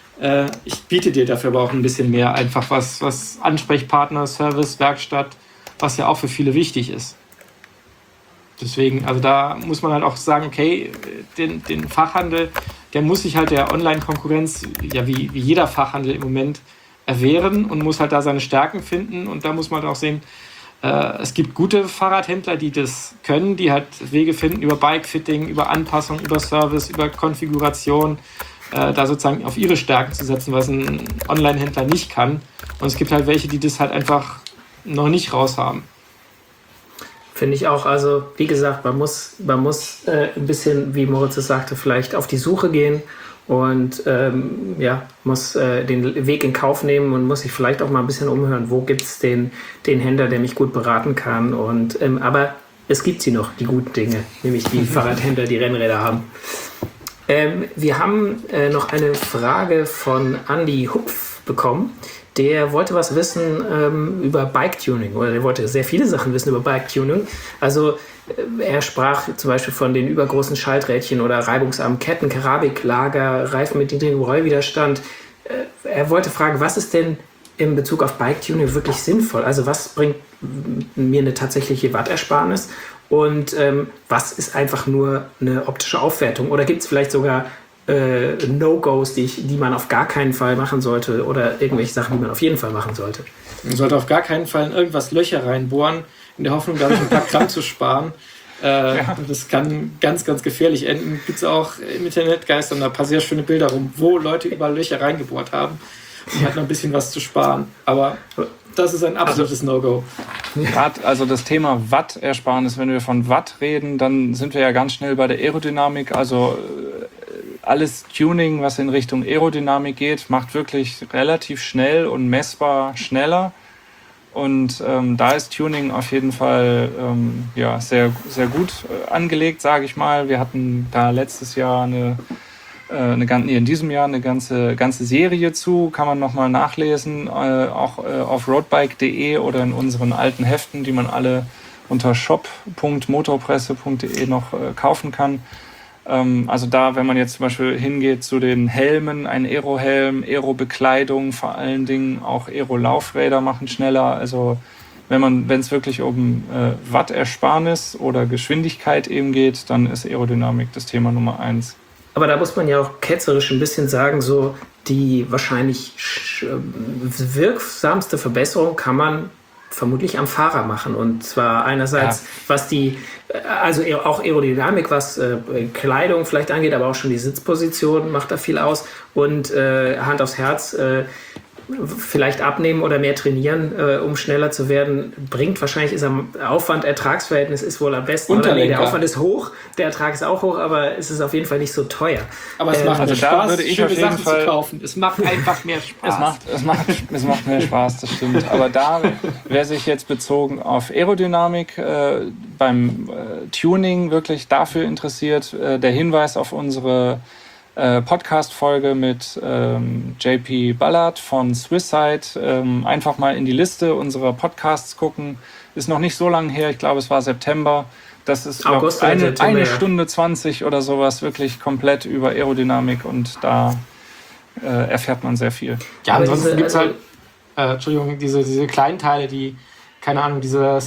Ich biete dir dafür aber auch ein bisschen mehr, einfach was Ansprechpartner, Service, Werkstatt, was ja auch für viele wichtig ist. Deswegen, also da muss man halt auch sagen, okay, den Fachhandel, der muss sich halt der Online-Konkurrenz, ja wie jeder Fachhandel im Moment, erwehren und muss halt da seine Stärken finden. Und da muss man halt auch sehen, es gibt gute Fahrradhändler, die das können, die halt Wege finden über Bike-Fitting, über Anpassung, über Service, über Konfiguration, da sozusagen auf ihre Stärken zu setzen, was ein Online-Händler nicht kann. Und es gibt halt welche, die das halt einfach noch nicht raus haben. Finde ich auch. Also wie gesagt, man muss ein bisschen, wie Moritz es sagte, vielleicht auf die Suche gehen und muss den Weg in Kauf nehmen und muss sich vielleicht auch mal ein bisschen umhören, wo gibt es den Händler, der mich gut beraten kann. Und aber es gibt sie noch, die guten Dinge, nämlich die Fahrradhändler, die Rennräder haben. Wir haben noch eine Frage von Andy Hupf bekommen. Der wollte was wissen über Bike-Tuning oder der wollte sehr viele Sachen wissen über Bike-Tuning. Also er sprach zum Beispiel von den übergroßen Schalträdchen oder reibungsarmen Ketten, Keramiklager, Reifen mit niedrigem Rollwiderstand. Er wollte fragen, was ist denn in Bezug auf Bike-Tuning wirklich sinnvoll? Also was bringt mir eine tatsächliche Wattersparnis und was ist einfach nur eine optische Aufwertung? Oder gibt es vielleicht sogar No-Gos, die man auf gar keinen Fall machen sollte oder irgendwelche Sachen, die man auf jeden Fall machen sollte? Man sollte auf gar keinen Fall in irgendwas Löcher reinbohren, in der Hoffnung, dadurch ein paar Gramm zu sparen. Das kann ganz, ganz gefährlich enden. Gibt es auch im Internet geistern da ein paar sehr schöne Bilder rum, wo Leute überall Löcher reingebohrt haben, um halt noch ein bisschen was zu sparen. Aber das ist ein absolutes No-Go. Gerade also das Thema Wattersparnis, wenn wir von Watt reden, dann sind wir ja ganz schnell bei der Aerodynamik. Also alles Tuning, was in Richtung Aerodynamik geht, macht wirklich relativ schnell und messbar schneller. Und da ist Tuning auf jeden Fall sehr, sehr gut angelegt, sage ich mal. Wir hatten da letztes Jahr in diesem Jahr eine ganze Serie zu, kann man nochmal nachlesen, auch auf roadbike.de oder in unseren alten Heften, die man alle unter shop.motorpresse.de noch kaufen kann. Also da, wenn man jetzt zum Beispiel hingeht zu den Helmen, ein Aero-Helm, Aero-Bekleidung vor allen Dingen, auch Aero-Laufräder machen schneller. Also wenn es wirklich um Wattersparnis oder Geschwindigkeit eben geht, dann ist Aerodynamik das Thema Nummer 1. Aber da muss man ja auch ketzerisch ein bisschen sagen, so die wahrscheinlich wirksamste Verbesserung kann man vermutlich am Fahrer machen. Und zwar einerseits, was also auch Aerodynamik, was Kleidung vielleicht angeht, aber auch schon die Sitzposition macht da viel aus. Und Hand aufs Herz, vielleicht abnehmen oder mehr trainieren, um schneller zu werden, bringt wahrscheinlich, ist am Aufwand-Ertragsverhältnis ist wohl am besten. Oder nee, der Aufwand ist hoch, der Ertrag ist auch hoch, aber es ist auf jeden Fall nicht so teuer. Aber es macht Spaß, schöne Sachen zu kaufen. Es macht einfach mehr Spaß. Es macht mehr Spaß, das stimmt. Aber da, wer sich jetzt bezogen auf Aerodynamik beim Tuning wirklich dafür interessiert, der Hinweis auf unsere Podcast-Folge mit JP Ballard von Swisside. Einfach mal in die Liste unserer Podcasts gucken. Ist noch nicht so lange her, ich glaube, es war September. Das ist August, eine Stunde 20 oder sowas, wirklich komplett über Aerodynamik und da erfährt man sehr viel. Ja, ansonsten gibt es halt, diese kleinen Teile, die, keine Ahnung, diese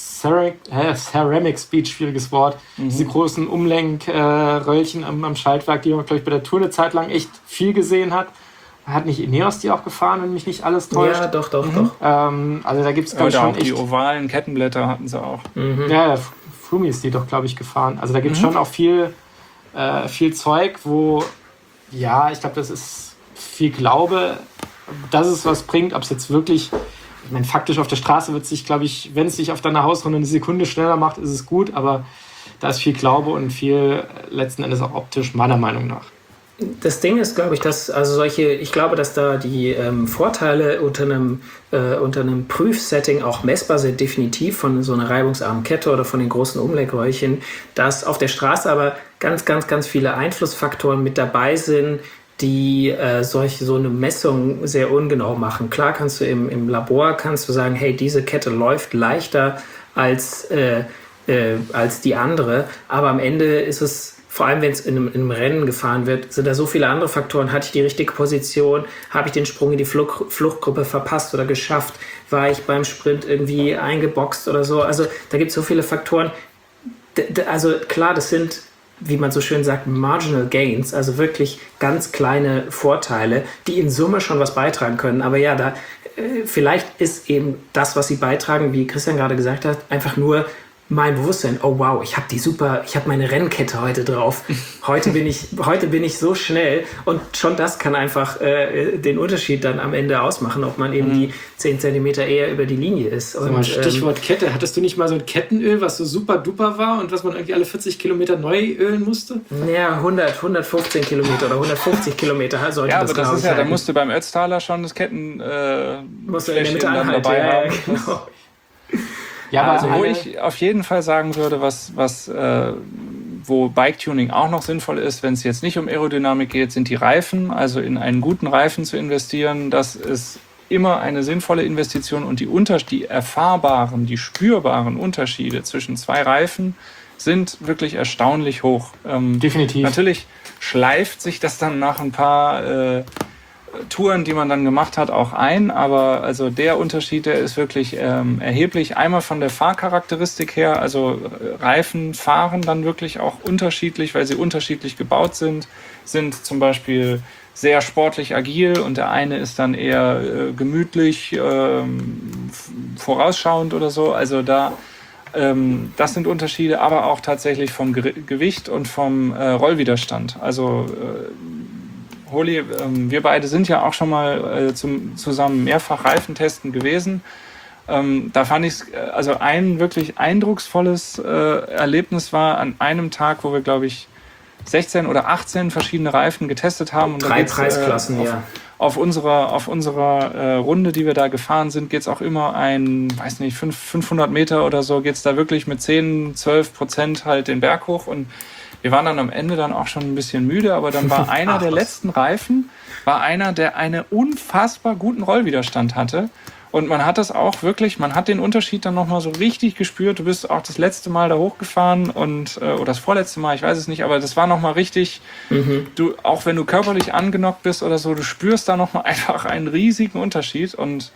Ceramic Speed, schwieriges Wort, diese großen Umlenkröllchen am Schaltwerk, die man, glaube ich, bei der Tour eine Zeit lang echt viel gesehen hat. Hat nicht Ineos die auch gefahren, wenn mich nicht alles täuscht? Ja, doch. Also da gibt es, glaube ich, schon echt... Die ovalen Kettenblätter hatten sie auch. Ja, Froome ist die doch, glaube ich, gefahren. Also da gibt es schon auch viel Zeug, wo, ja, ich glaube, das ist viel Glaube, dass es was bringt, ob es jetzt wirklich... Ich meine, faktisch auf der Straße wird sich, glaube ich, wenn es sich auf deiner Hausrunde eine Sekunde schneller macht, ist es gut, aber da ist viel Glaube und viel letzten Endes auch optisch, meiner Meinung nach. Das Ding ist, glaube ich, dass ich glaube, dass da die Vorteile unter einem Prüfsetting auch messbar sind, definitiv von so einer reibungsarmen Kette oder von den großen Umlenkröllchen, dass auf der Straße aber ganz, ganz, ganz viele Einflussfaktoren mit dabei sind, die so eine Messung sehr ungenau machen. Klar kannst du im Labor sagen, hey, diese Kette läuft leichter als die andere, aber am Ende ist es, vor allem wenn es in einem Rennen gefahren wird, sind da so viele andere Faktoren. Hatte ich die richtige Position? Habe ich den Sprung in die Fluchtgruppe verpasst oder geschafft? War ich beim Sprint irgendwie eingeboxt oder so? Also da gibt es so viele Faktoren. Also klar, das sind, wie man so schön sagt, marginal gains, also wirklich ganz kleine Vorteile, die in Summe schon was beitragen können. Aber ja, vielleicht ist eben das, was sie beitragen, wie Christian gerade gesagt hat, einfach nur mein Bewusstsein. Oh wow, ich habe meine Rennkette heute drauf. Heute bin ich so schnell und schon das kann einfach den Unterschied dann am Ende ausmachen, ob man eben die 10 Zentimeter eher über die Linie ist. Und, Stichwort Kette. Hattest du nicht mal so ein Kettenöl, was so super duper war und was man irgendwie alle 40 Kilometer neu ölen musste? Ja, 115 Kilometer oder 150 Kilometer sollte ja, das aber das ist ja, da musste beim Ötztaler schon das Ketten musst du in der Mitte anhalten, dabei haben. Genau. Ja, aber also wo ich auf jeden Fall sagen würde, wo Bike-Tuning auch noch sinnvoll ist, wenn es jetzt nicht um Aerodynamik geht, sind die Reifen. Also in einen guten Reifen zu investieren, das ist immer eine sinnvolle Investition. Und die erfahrbaren, die spürbaren Unterschiede zwischen zwei Reifen sind wirklich erstaunlich hoch. Definitiv. Natürlich schleift sich das dann nach ein paar Touren, die man dann gemacht hat, auch ein, aber also der Unterschied, der ist wirklich erheblich. Einmal von der Fahrcharakteristik her, also Reifen fahren dann wirklich auch unterschiedlich, weil sie unterschiedlich gebaut sind zum Beispiel sehr sportlich agil und der eine ist dann eher gemütlich, vorausschauend oder so. Also das sind Unterschiede, aber auch tatsächlich vom Gewicht und vom Rollwiderstand. Also Holi, wir beide sind ja auch schon mal zusammen mehrfach Reifentesten gewesen. Da fand ich also ein wirklich eindrucksvolles Erlebnis war an einem Tag, wo wir, glaube ich, 16 oder 18 verschiedene Reifen getestet haben. Und 3 Preisklassen, ja. Auf unserer Runde, die wir da gefahren sind, geht es auch immer 500 Meter oder so, geht es da wirklich mit 10-12% halt den Berg hoch und wir waren dann am Ende dann auch schon ein bisschen müde, aber dann war einer der letzten Reifen, der einen unfassbar guten Rollwiderstand hatte. Und man hat das auch wirklich, man hat den Unterschied dann nochmal so richtig gespürt. Du bist auch das letzte Mal da hochgefahren oder das vorletzte Mal, ich weiß es nicht, aber das war nochmal richtig, auch wenn du körperlich angenockt bist oder so, du spürst da nochmal einfach einen riesigen Unterschied. Und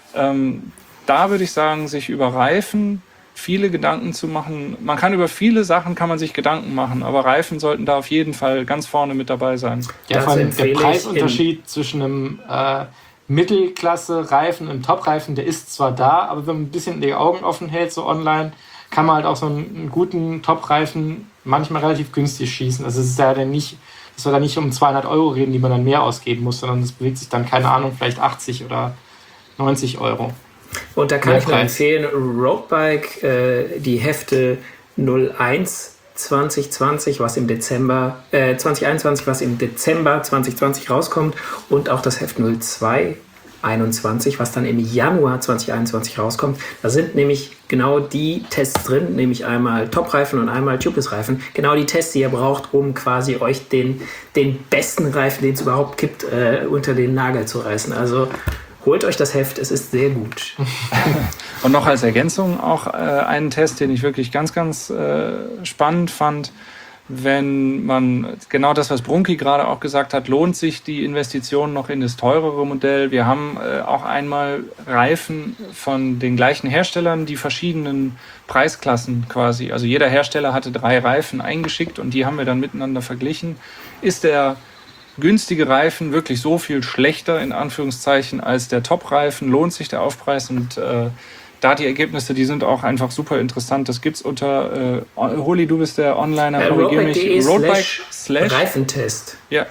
da würde ich sagen, sich über Reifen viele Gedanken zu machen. Man kann über viele Sachen sich Gedanken machen, aber Reifen sollten da auf jeden Fall ganz vorne mit dabei sein. Ja, vor allem der Preisunterschied zwischen einem Mittelklasse-Reifen und Top-Reifen, der ist zwar da, aber wenn man ein bisschen die Augen offen hält, so online, kann man halt auch so einen guten Top-Reifen manchmal relativ günstig schießen. Also es ist ja dann nicht dass wir da nicht um 200 € reden, die man dann mehr ausgeben muss, sondern es bewegt sich dann, keine Ahnung, vielleicht 80 oder 90 €. Und da kann ich nur empfehlen, Roadbike, die Hefte 01 2020, was im Dezember 2021, was im Dezember 2020 rauskommt, und auch das Heft 02 21, was dann im Januar 2021 rauskommt. Da sind nämlich genau die Tests drin, nämlich einmal Top-Reifen und einmal Tubeless-Reifen. Genau die Tests, die ihr braucht, um quasi euch den besten Reifen, den es überhaupt gibt, unter den Nagel zu reißen. Also holt euch das Heft, es ist sehr gut. Und noch als Ergänzung auch einen Test, den ich wirklich ganz, ganz spannend fand. Wenn man, genau das, was Brunki gerade auch gesagt hat, lohnt sich die Investition noch in das teurere Modell. Wir haben auch einmal Reifen von den gleichen Herstellern, die verschiedenen Preisklassen quasi. Also jeder Hersteller hatte 3 Reifen eingeschickt und die haben wir dann miteinander verglichen. Ist der günstige Reifen wirklich so viel schlechter, in Anführungszeichen, als der Top-Reifen? Lohnt sich der Aufpreis? Und da die Ergebnisse, die sind auch einfach super interessant. Das gibt's unter, Holi, du bist der Onliner, korrigiere mich, Roadbike/Reifentest. Ja,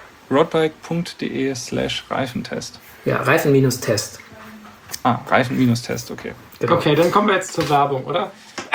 roadbike.de/Reifentest. Ja, Reifen-Test. Reifen-Test, okay. Genau. Okay, dann kommen wir jetzt zur Werbung, oder?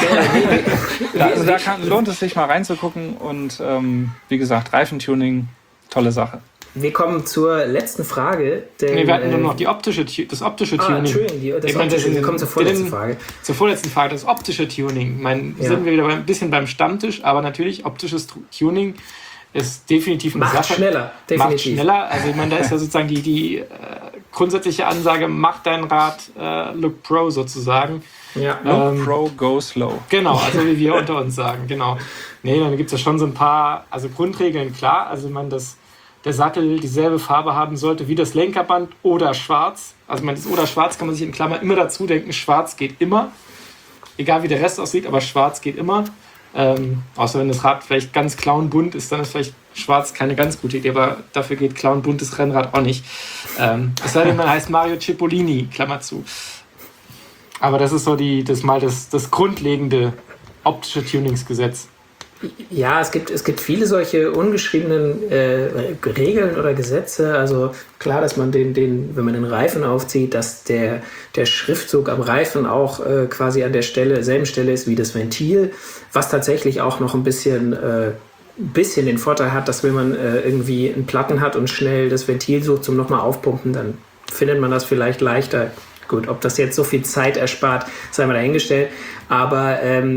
Also lohnt es sich mal reinzugucken und wie gesagt, Reifentuning, tolle Sache. Wir kommen zur letzten Frage. Wir hatten nur noch das optische Tuning. Entschuldigung, wir kommen zur vorletzten Frage. Zur vorletzten Frage, das optische Tuning. Sind wir wieder ein bisschen beim Stammtisch, aber natürlich, optisches Tuning ist definitiv eine Sache. Macht schneller. Also ich meine, da ist ja sozusagen die grundsätzliche Ansage, mach dein Rad look pro sozusagen. Ja. Look pro, go slow. Genau, also wie wir unter uns sagen, genau. Nee, dann gibt es ja schon so ein paar, also Grundregeln, klar. Also ich meine, dass der Sattel dieselbe Farbe haben sollte wie das Lenkerband oder schwarz. Also das oder schwarz kann man sich in Klammern immer dazu denken, schwarz geht immer. Egal wie der Rest aussieht, aber schwarz geht immer. Außer wenn das Rad vielleicht ganz clownbunt ist, dann ist vielleicht schwarz keine ganz gute Idee, aber dafür geht clownbuntes Rennrad auch nicht. Es sei denn, man heißt Mario Cipollini, Klammer zu. Aber das ist so das grundlegende optische Tuningsgesetz. Ja, es gibt viele solche ungeschriebenen Regeln oder Gesetze. Also klar, dass man wenn man den Reifen aufzieht, dass der Schriftzug am Reifen auch quasi an der selben Stelle ist wie das Ventil, was tatsächlich auch noch ein bisschen den Vorteil hat, dass wenn man irgendwie einen Platten hat und schnell das Ventil sucht zum nochmal aufpumpen, dann findet man das vielleicht leichter. Gut, ob das jetzt so viel Zeit erspart, sei mal dahingestellt. Aber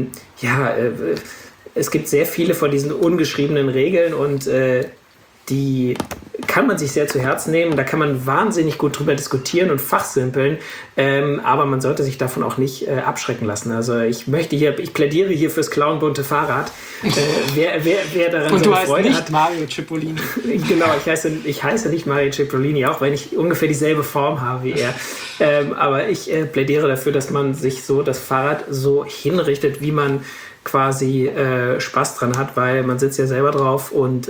es gibt sehr viele von diesen ungeschriebenen Regeln und die kann man sich sehr zu Herzen nehmen. Da kann man wahnsinnig gut drüber diskutieren und fachsimpeln, aber man sollte sich davon auch nicht abschrecken lassen. Also ich plädiere hier fürs clownbunte Fahrrad. Wer daran und so du eine Freude heißt nicht hat, Mario Cipollini. Genau, ich heiße nicht Mario Cipollini, auch wenn ich ungefähr dieselbe Form habe wie er. Aber ich plädiere dafür, dass man sich so das Fahrrad so hinrichtet, wie man quasi Spaß dran hat, weil man sitzt ja selber drauf und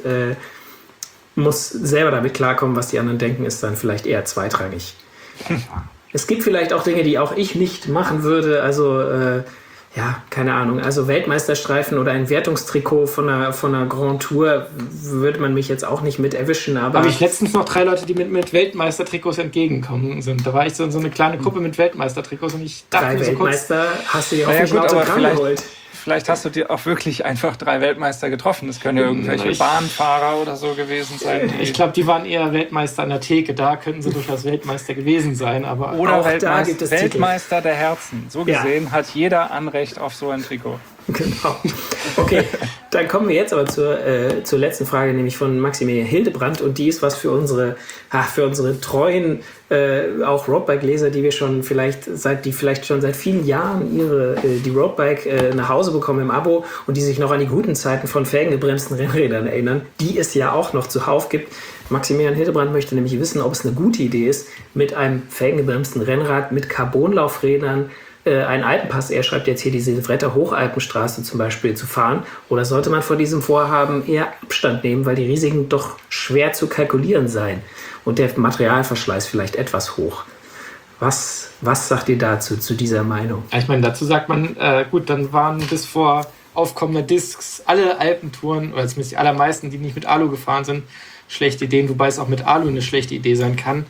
muss selber damit klarkommen, was die anderen denken, ist dann vielleicht eher zweitrangig. Es gibt vielleicht auch Dinge, die auch ich nicht machen würde, also keine Ahnung, also Weltmeisterstreifen oder ein Wertungstrikot von einer Grand Tour würde man mich jetzt auch nicht mit erwischen, aber... Habe ich letztens noch 3 Leute, die mit Weltmeistertrikots entgegengekommen sind. Da war ich so in so eine kleine Gruppe mit Weltmeistertrikots und ich dachte 3 mir so Weltmeister hast du dir hoffentlich gut, aber Autogramm geholt. Vielleicht hast du dir auch wirklich einfach 3 Weltmeister getroffen. Das können ja irgendwelche Bahnfahrer oder so gewesen sein. Ich glaube, die waren eher Weltmeister an der Theke. Da könnten sie durchaus Weltmeister gewesen sein. Aber oder auch da gibt es Weltmeister der Herzen. So gesehen hat jeder Anrecht auf so ein Trikot. Genau. Okay, dann kommen wir jetzt aber zur letzten Frage, nämlich von Maximilian Hildebrandt. Und die ist was für unsere treuen auch Roadbike-Leser, die vielleicht schon seit vielen Jahren die Roadbike nach Hause bekommen im Abo und die sich noch an die guten Zeiten von felgengebremsten Rennrädern erinnern, die es ja auch noch zuhauf gibt. Maximilian Hildebrandt möchte nämlich wissen, ob es eine gute Idee ist, mit einem felgengebremsten Rennrad mit Carbonlaufrädern einen Alpenpass, er schreibt jetzt hier die Silvretta Hochalpenstraße zum Beispiel, zu fahren, oder sollte man vor diesem Vorhaben eher Abstand nehmen, weil die Risiken doch schwer zu kalkulieren seien und der Materialverschleiß vielleicht etwas hoch? Was sagt ihr dazu, zu dieser Meinung? Ich meine, dazu sagt man, gut, dann waren bis vor Aufkommen der Discs alle Alpentouren, oder zumindest die allermeisten, die nicht mit Alu gefahren sind, schlechte Ideen, wobei es auch mit Alu eine schlechte Idee sein kann.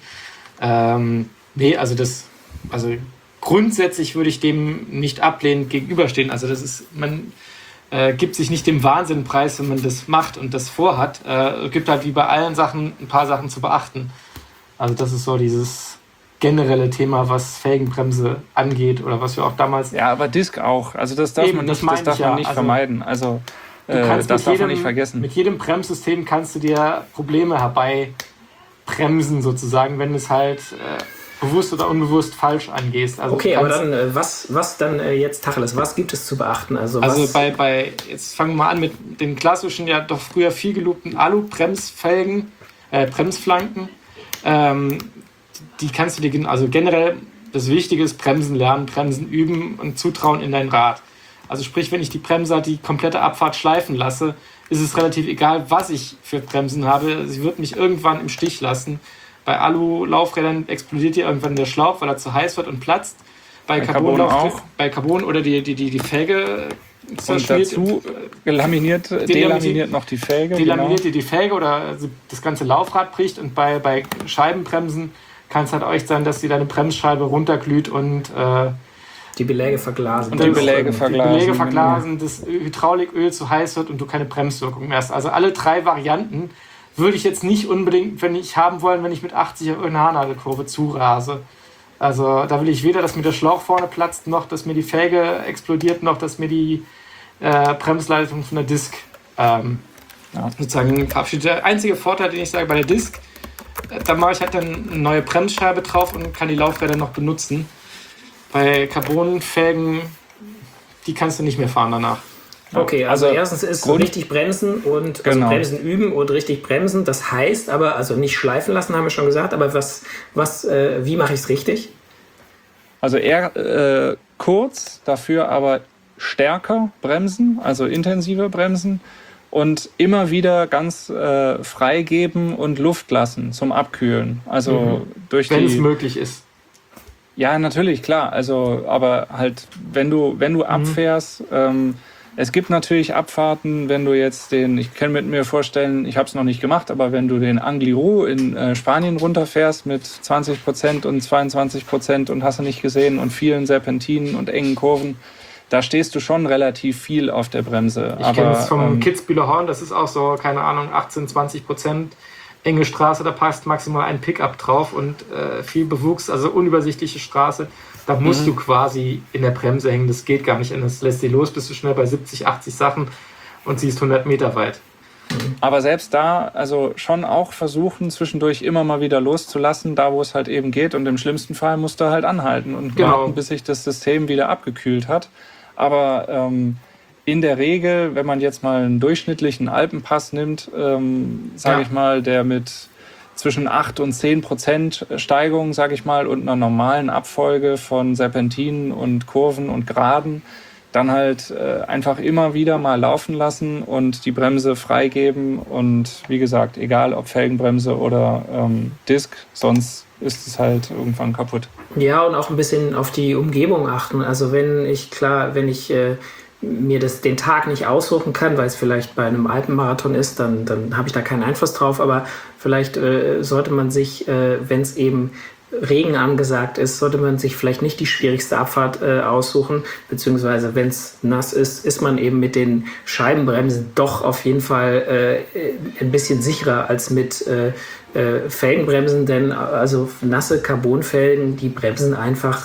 Also grundsätzlich würde ich dem nicht ablehnend gegenüberstehen. Also man gibt sich nicht dem Wahnsinn preis, wenn man das macht und das vorhat. Es gibt halt wie bei allen Sachen ein paar Sachen zu beachten. Also das ist so dieses generelle Thema, was Felgenbremse angeht oder was wir auch damals... Ja, aber Disk auch. Also das darf man nicht vermeiden. Also das darf man nicht vergessen. Mit jedem Bremssystem kannst du dir Probleme herbeibremsen sozusagen, wenn es halt bewusst oder unbewusst falsch angehst. Also okay, aber dann was dann jetzt Tacheles? Was gibt es zu beachten? Also jetzt fangen wir mal an mit den klassischen, ja doch früher viel gelobten Alu-Bremsfelgen, Bremsflanken. Die kannst du dir, also generell das Wichtige ist Bremsen lernen, Bremsen üben und Zutrauen in dein Rad. Also sprich, wenn ich die Bremse die komplette Abfahrt schleifen lasse, ist es relativ egal, was ich für Bremsen habe. Sie wird mich irgendwann im Stich lassen. Bei Alu-Laufrädern explodiert dir irgendwann der Schlauch, weil er zu heiß wird und platzt. Bei Carbon auch. Bei Carbon oder die Felge und dazu delaminiert noch die Felge. Delaminiert dir die Felge oder das ganze Laufrad bricht. Und bei Scheibenbremsen kann es halt euch sein, dass dir deine Bremsscheibe runterglüht und die Beläge verglasen. Die Beläge verglasen, das Hydrauliköl zu heiß wird und du keine Bremswirkung mehr hast. Also alle 3 Varianten würde ich jetzt nicht unbedingt, wenn ich mit 80 auf irgendeine Haarnadelkurve zurase. Also da will ich weder, dass mir der Schlauch vorne platzt, noch dass mir die Felge explodiert, noch dass mir die Bremsleitung von der Disk sozusagen verabschiedet. Der einzige Vorteil, den ich sage bei der Disk, da mache ich halt dann eine neue Bremsscheibe drauf und kann die Laufräder noch benutzen. Bei Carbonfelgen, die kannst du nicht mehr fahren danach. Okay, also erstens ist richtig bremsen und also bremsen üben und richtig bremsen. Das heißt aber, also nicht schleifen lassen, haben wir schon gesagt, aber wie mache ich es richtig? Also eher kurz, dafür aber stärker bremsen, also intensiver bremsen und immer wieder ganz freigeben und Luft lassen zum Abkühlen. Also wenn es möglich ist. Ja, natürlich, klar. Also, aber halt, wenn du abfährst, es gibt natürlich Abfahrten, wenn du jetzt ich kann mir vorstellen, ich habe es noch nicht gemacht, aber wenn du den Angliru in Spanien runterfährst mit 20% und 22% und hast du nicht gesehen und vielen Serpentinen und engen Kurven, da stehst du schon relativ viel auf der Bremse. Ich kenne es vom Kitzbüheler Horn, das ist auch so, keine Ahnung, 18-20%. Enge Straße, da passt maximal ein Pickup drauf und viel Bewuchs, also unübersichtliche Straße. Da musst du quasi in der Bremse hängen, das geht gar nicht. Und das lässt dich los, bist du schnell bei 70, 80 Sachen und siehst 100 Meter weit. Aber selbst da, also schon auch versuchen, zwischendurch immer mal wieder loszulassen, da wo es halt eben geht. Und im schlimmsten Fall musst du halt anhalten und warten, bis sich das System wieder abgekühlt hat. Aber in der Regel, wenn man jetzt mal einen durchschnittlichen Alpenpass nimmt, sage ich mal, der mit zwischen 8 und 10% Steigung, sage ich mal, und einer normalen Abfolge von Serpentinen und Kurven und Geraden, dann halt einfach immer wieder mal laufen lassen und die Bremse freigeben und wie gesagt, egal ob Felgenbremse oder Disk, sonst ist es halt irgendwann kaputt. Ja, und auch ein bisschen auf die Umgebung achten. Also wenn ich mir den Tag nicht aussuchen kann, weil es vielleicht bei einem Alpenmarathon ist, dann habe ich da keinen Einfluss drauf. Aber vielleicht sollte man sich, wenn es eben Regen angesagt ist, sollte man sich vielleicht nicht die schwierigste Abfahrt aussuchen, beziehungsweise wenn es nass ist, ist man eben mit den Scheibenbremsen doch auf jeden Fall ein bisschen sicherer als mit Felgenbremsen, denn also nasse Carbonfelgen, die bremsen einfach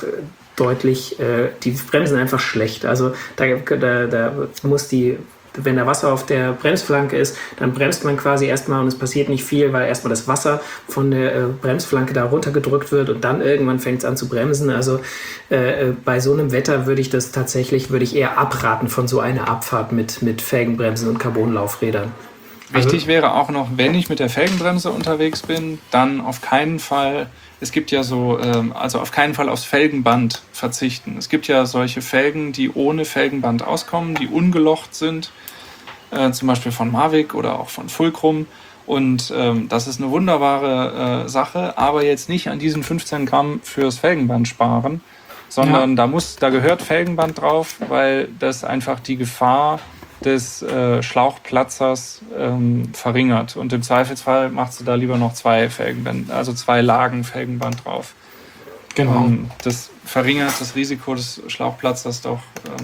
die bremsen einfach schlecht. Also da muss wenn da Wasser auf der Bremsflanke ist, dann bremst man quasi erstmal und es passiert nicht viel, weil erstmal das Wasser von der Bremsflanke da runtergedrückt wird und dann irgendwann fängt es an zu bremsen. Also bei so einem Wetter würde ich eher abraten von so einer Abfahrt mit Felgenbremsen und Carbonlaufrädern. Wichtig wäre auch noch, wenn ich mit der Felgenbremse unterwegs bin, dann auf keinen Fall, es gibt ja so, also auf keinen Fall aufs Felgenband verzichten. Es gibt ja solche Felgen, die ohne Felgenband auskommen, die ungelocht sind, zum Beispiel von Mavic oder auch von Fulcrum. Und das ist eine wunderbare Sache, aber jetzt nicht an diesen 15 Gramm fürs Felgenband sparen, sondern da gehört Felgenband drauf, weil das einfach die Gefahr des Schlauchplatzers verringert. Und im Zweifelsfall machst du da lieber noch 2 Felgenband, also 2 Lagen Felgenband drauf. Genau. Das verringert das Risiko des Schlauchplatzers doch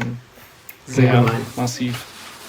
sehr massiv.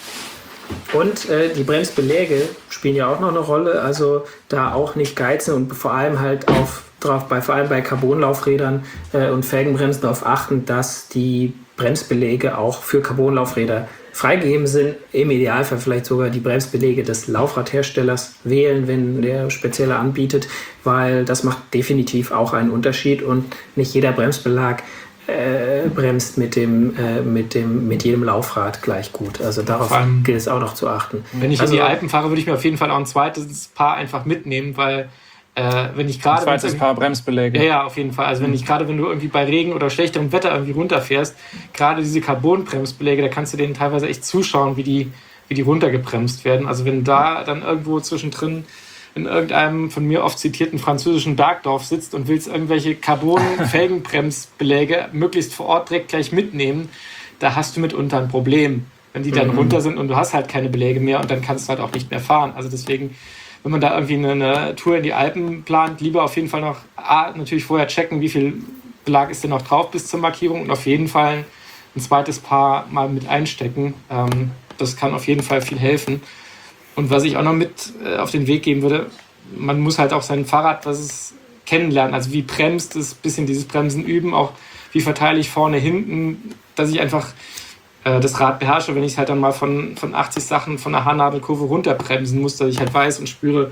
Und die Bremsbeläge spielen ja auch noch eine Rolle, also da auch nicht geizen und vor allem halt vor allem bei Carbonlaufrädern und Felgenbremsen darauf achten, dass die Bremsbeläge auch für Carbonlaufräder freigegeben sind. Im Idealfall vielleicht sogar die Bremsbeläge des Laufradherstellers wählen, wenn der spezielle anbietet, weil das macht definitiv auch einen Unterschied und nicht jeder Bremsbelag bremst mit jedem Laufrad gleich gut. Also darauf gilt es auch noch zu achten. Wenn ich in die Alpen fahre, würde ich mir auf jeden Fall auch ein zweites Paar einfach mitnehmen, weil wenn ich gerade... Ein zweites Paar Bremsbeläge. Ja, auf jeden Fall. Also wenn du irgendwie bei Regen oder schlechterem Wetter irgendwie runterfährst, gerade diese Carbon-Bremsbeläge, da kannst du denen teilweise echt zuschauen, wie die runtergebremst werden. Also wenn da dann irgendwo zwischendrin in irgendeinem von mir oft zitierten französischen Bergdorf sitzt und willst irgendwelche Carbon-Felgenbremsbeläge möglichst vor Ort direkt gleich mitnehmen, da hast du mitunter ein Problem, wenn die dann runter sind und du hast halt keine Beläge mehr und dann kannst du halt auch nicht mehr fahren. Also deswegen, wenn man da irgendwie eine Tour in die Alpen plant, lieber auf jeden Fall noch natürlich vorher checken, wie viel Belag ist denn noch drauf bis zur Markierung und auf jeden Fall ein zweites Paar mal mit einstecken. Das kann auf jeden Fall viel helfen. Und was ich auch noch mit auf den Weg geben würde, man muss halt auch sein Fahrrad, kennenlernen. Also wie bremst es, bisschen dieses Bremsen üben, auch wie verteile ich vorne, hinten, dass ich einfach das Rad beherrsche, wenn ich halt dann mal von 80 Sachen von der Haarnadelkurve runterbremsen muss, dass ich halt weiß und spüre,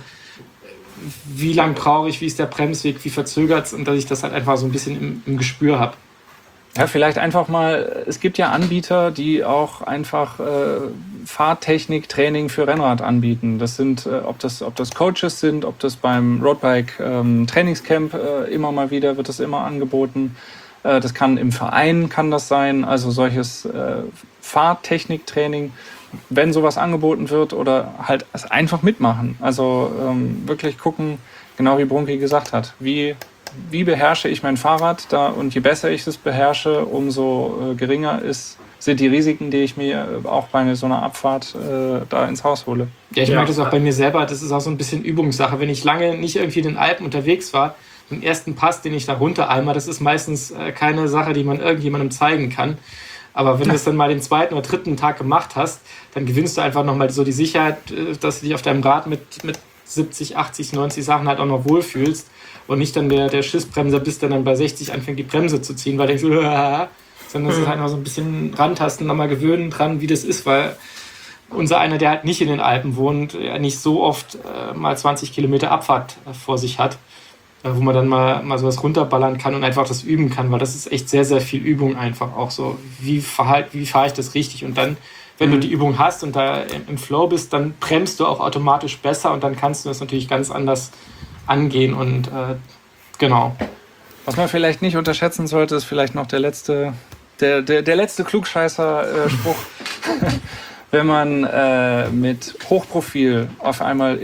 wie lang brauche ich, wie ist der Bremsweg, wie verzögert es und dass ich das halt einfach so ein bisschen im Gespür habe. Ja, vielleicht einfach mal, es gibt ja Anbieter, die auch einfach Fahrtechnik-Training für Rennrad anbieten. Das sind, ob das Coaches sind, ob das beim Roadbike Trainingscamp immer mal wieder wird das immer angeboten. Das kann im Verein das sein, also solches Fahrtechnik-Training, wenn sowas angeboten wird oder halt einfach mitmachen. Also wirklich gucken, genau wie Brunki gesagt hat, wie beherrsche ich mein Fahrrad da und je besser ich es beherrsche, umso geringer sind die Risiken, die ich mir auch bei so einer Abfahrt da ins Haus hole. Ja, ich merke das auch bei mir selber, das ist auch so ein bisschen Übungssache. Wenn ich lange nicht irgendwie in den Alpen unterwegs war, den ersten Pass, den ich da runtereimer, das ist meistens keine Sache, die man irgendjemandem zeigen kann. Aber wenn du es dann mal den 2. oder 3. Tag gemacht hast, dann gewinnst du einfach nochmal so die Sicherheit, dass du dich auf deinem Rad mit 70, 80, 90 Sachen halt auch noch wohlfühlst und nicht dann der Schissbremser bist, der dann bei 60 anfängt, die Bremse zu ziehen, weil du denkst, sondern es ist halt noch so ein bisschen rantasten, nochmal gewöhnen dran, wie das ist, weil unser einer, der halt nicht in den Alpen wohnt, ja nicht so oft mal 20 Kilometer Abfahrt vor sich hat, wo man dann mal sowas runterballern kann und einfach das üben kann, weil das ist echt sehr, sehr viel Übung einfach auch so. Wie fahre ich das richtig? Und dann, wenn du die Übung hast und da im Flow bist, dann bremst du auch automatisch besser und dann kannst du das natürlich ganz anders angehen und genau. Was man vielleicht nicht unterschätzen sollte, ist vielleicht noch der letzte Klugscheißer-Spruch. Wenn man mit Hochprofil auf einmal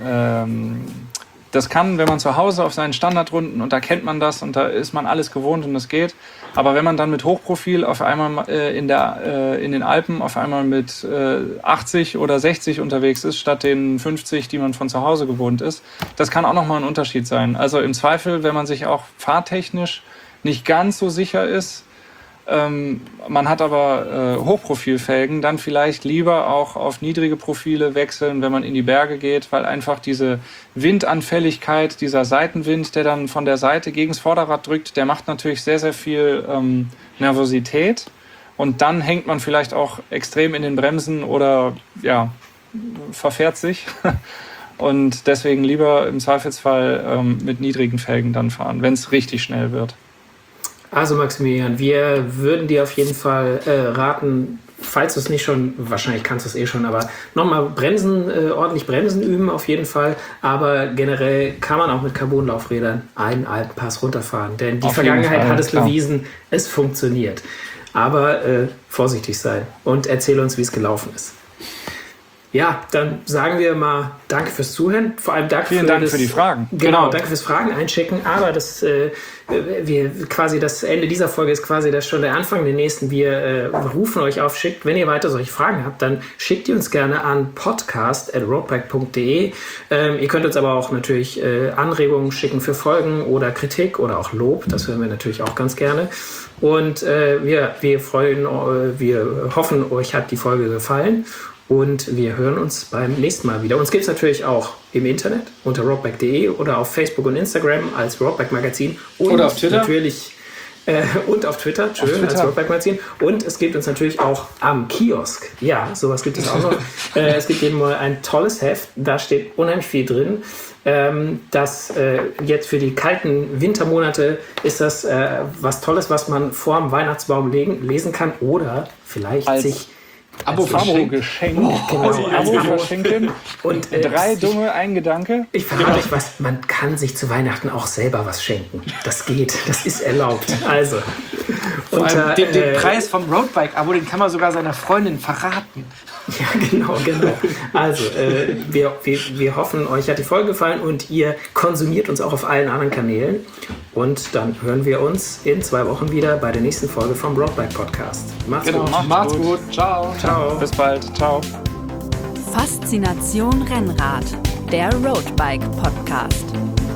das kann, wenn man zu Hause auf seinen Standardrunden, und da kennt man das und da ist man alles gewohnt und das geht. Aber wenn man dann mit Hochprofil auf einmal in den Alpen auf einmal mit 80 oder 60 unterwegs ist, statt den 50, die man von zu Hause gewohnt ist, das kann auch nochmal ein Unterschied sein. Also im Zweifel, wenn man sich auch fahrtechnisch nicht ganz so sicher ist, man hat aber Hochprofilfelgen, dann vielleicht lieber auch auf niedrige Profile wechseln, wenn man in die Berge geht, weil einfach diese Windanfälligkeit, dieser Seitenwind, der dann von der Seite gegen das Vorderrad drückt, der macht natürlich sehr, sehr viel Nervosität und dann hängt man vielleicht auch extrem in den Bremsen oder ja, verfährt sich und deswegen lieber im Zweifelsfall mit niedrigen Felgen dann fahren, wenn es richtig schnell wird. Also Maximilian, wir würden dir auf jeden Fall raten, falls du es nicht schon, wahrscheinlich kannst du es eh schon, aber nochmal ordentlich Bremsen üben auf jeden Fall. Aber generell kann man auch mit Carbonlaufrädern einen Alpenpass runterfahren. Denn die Vergangenheit hat es bewiesen, es funktioniert. Aber vorsichtig sein und erzähl uns, wie es gelaufen ist. Ja, dann sagen wir mal danke fürs Zuhören. Vor allem Vielen Dank für die Fragen. Genau, danke fürs Fragen einschicken. Aber das Ende dieser Folge ist quasi das schon der Anfang der nächsten. Wir rufen euch auf, wenn ihr weiter solche Fragen habt, dann schickt die uns gerne an podcast@roadbike.de. Ihr könnt uns aber auch natürlich Anregungen schicken für Folgen oder Kritik oder auch Lob. Das hören wir natürlich auch ganz gerne. Und wir hoffen, euch hat die Folge gefallen. Und wir hören uns beim nächsten Mal wieder. Uns gibt es natürlich auch im Internet unter roadbike.de oder auf Facebook und Instagram als Roadbike Magazin. Oder auf Twitter. Natürlich, und auf Twitter, als Roadbike Magazin. Und es gibt uns natürlich auch am Kiosk. Ja, sowas gibt es auch noch. Es gibt jeden Mal ein tolles Heft. Da steht unheimlich viel drin. Das jetzt für die kalten Wintermonate ist das was Tolles, was man vor dem Weihnachtsbaum lesen kann oder vielleicht Abo-Geschenk. Abo verschenken. Und 3 Dumme, ein Gedanke. Ich verrate euch was, man kann sich zu Weihnachten auch selber was schenken. Das geht, das ist erlaubt. Also. Den Preis vom Roadbike-Abo, den kann man sogar seiner Freundin verraten. Ja, genau. Also, wir hoffen, euch hat die Folge gefallen und ihr konsumiert uns auch auf allen anderen Kanälen. Und dann hören wir uns in 2 Wochen wieder bei der nächsten Folge vom Roadbike Podcast. Macht's gut. Ciao. Bis bald. Ciao. Faszination Rennrad, der Roadbike Podcast.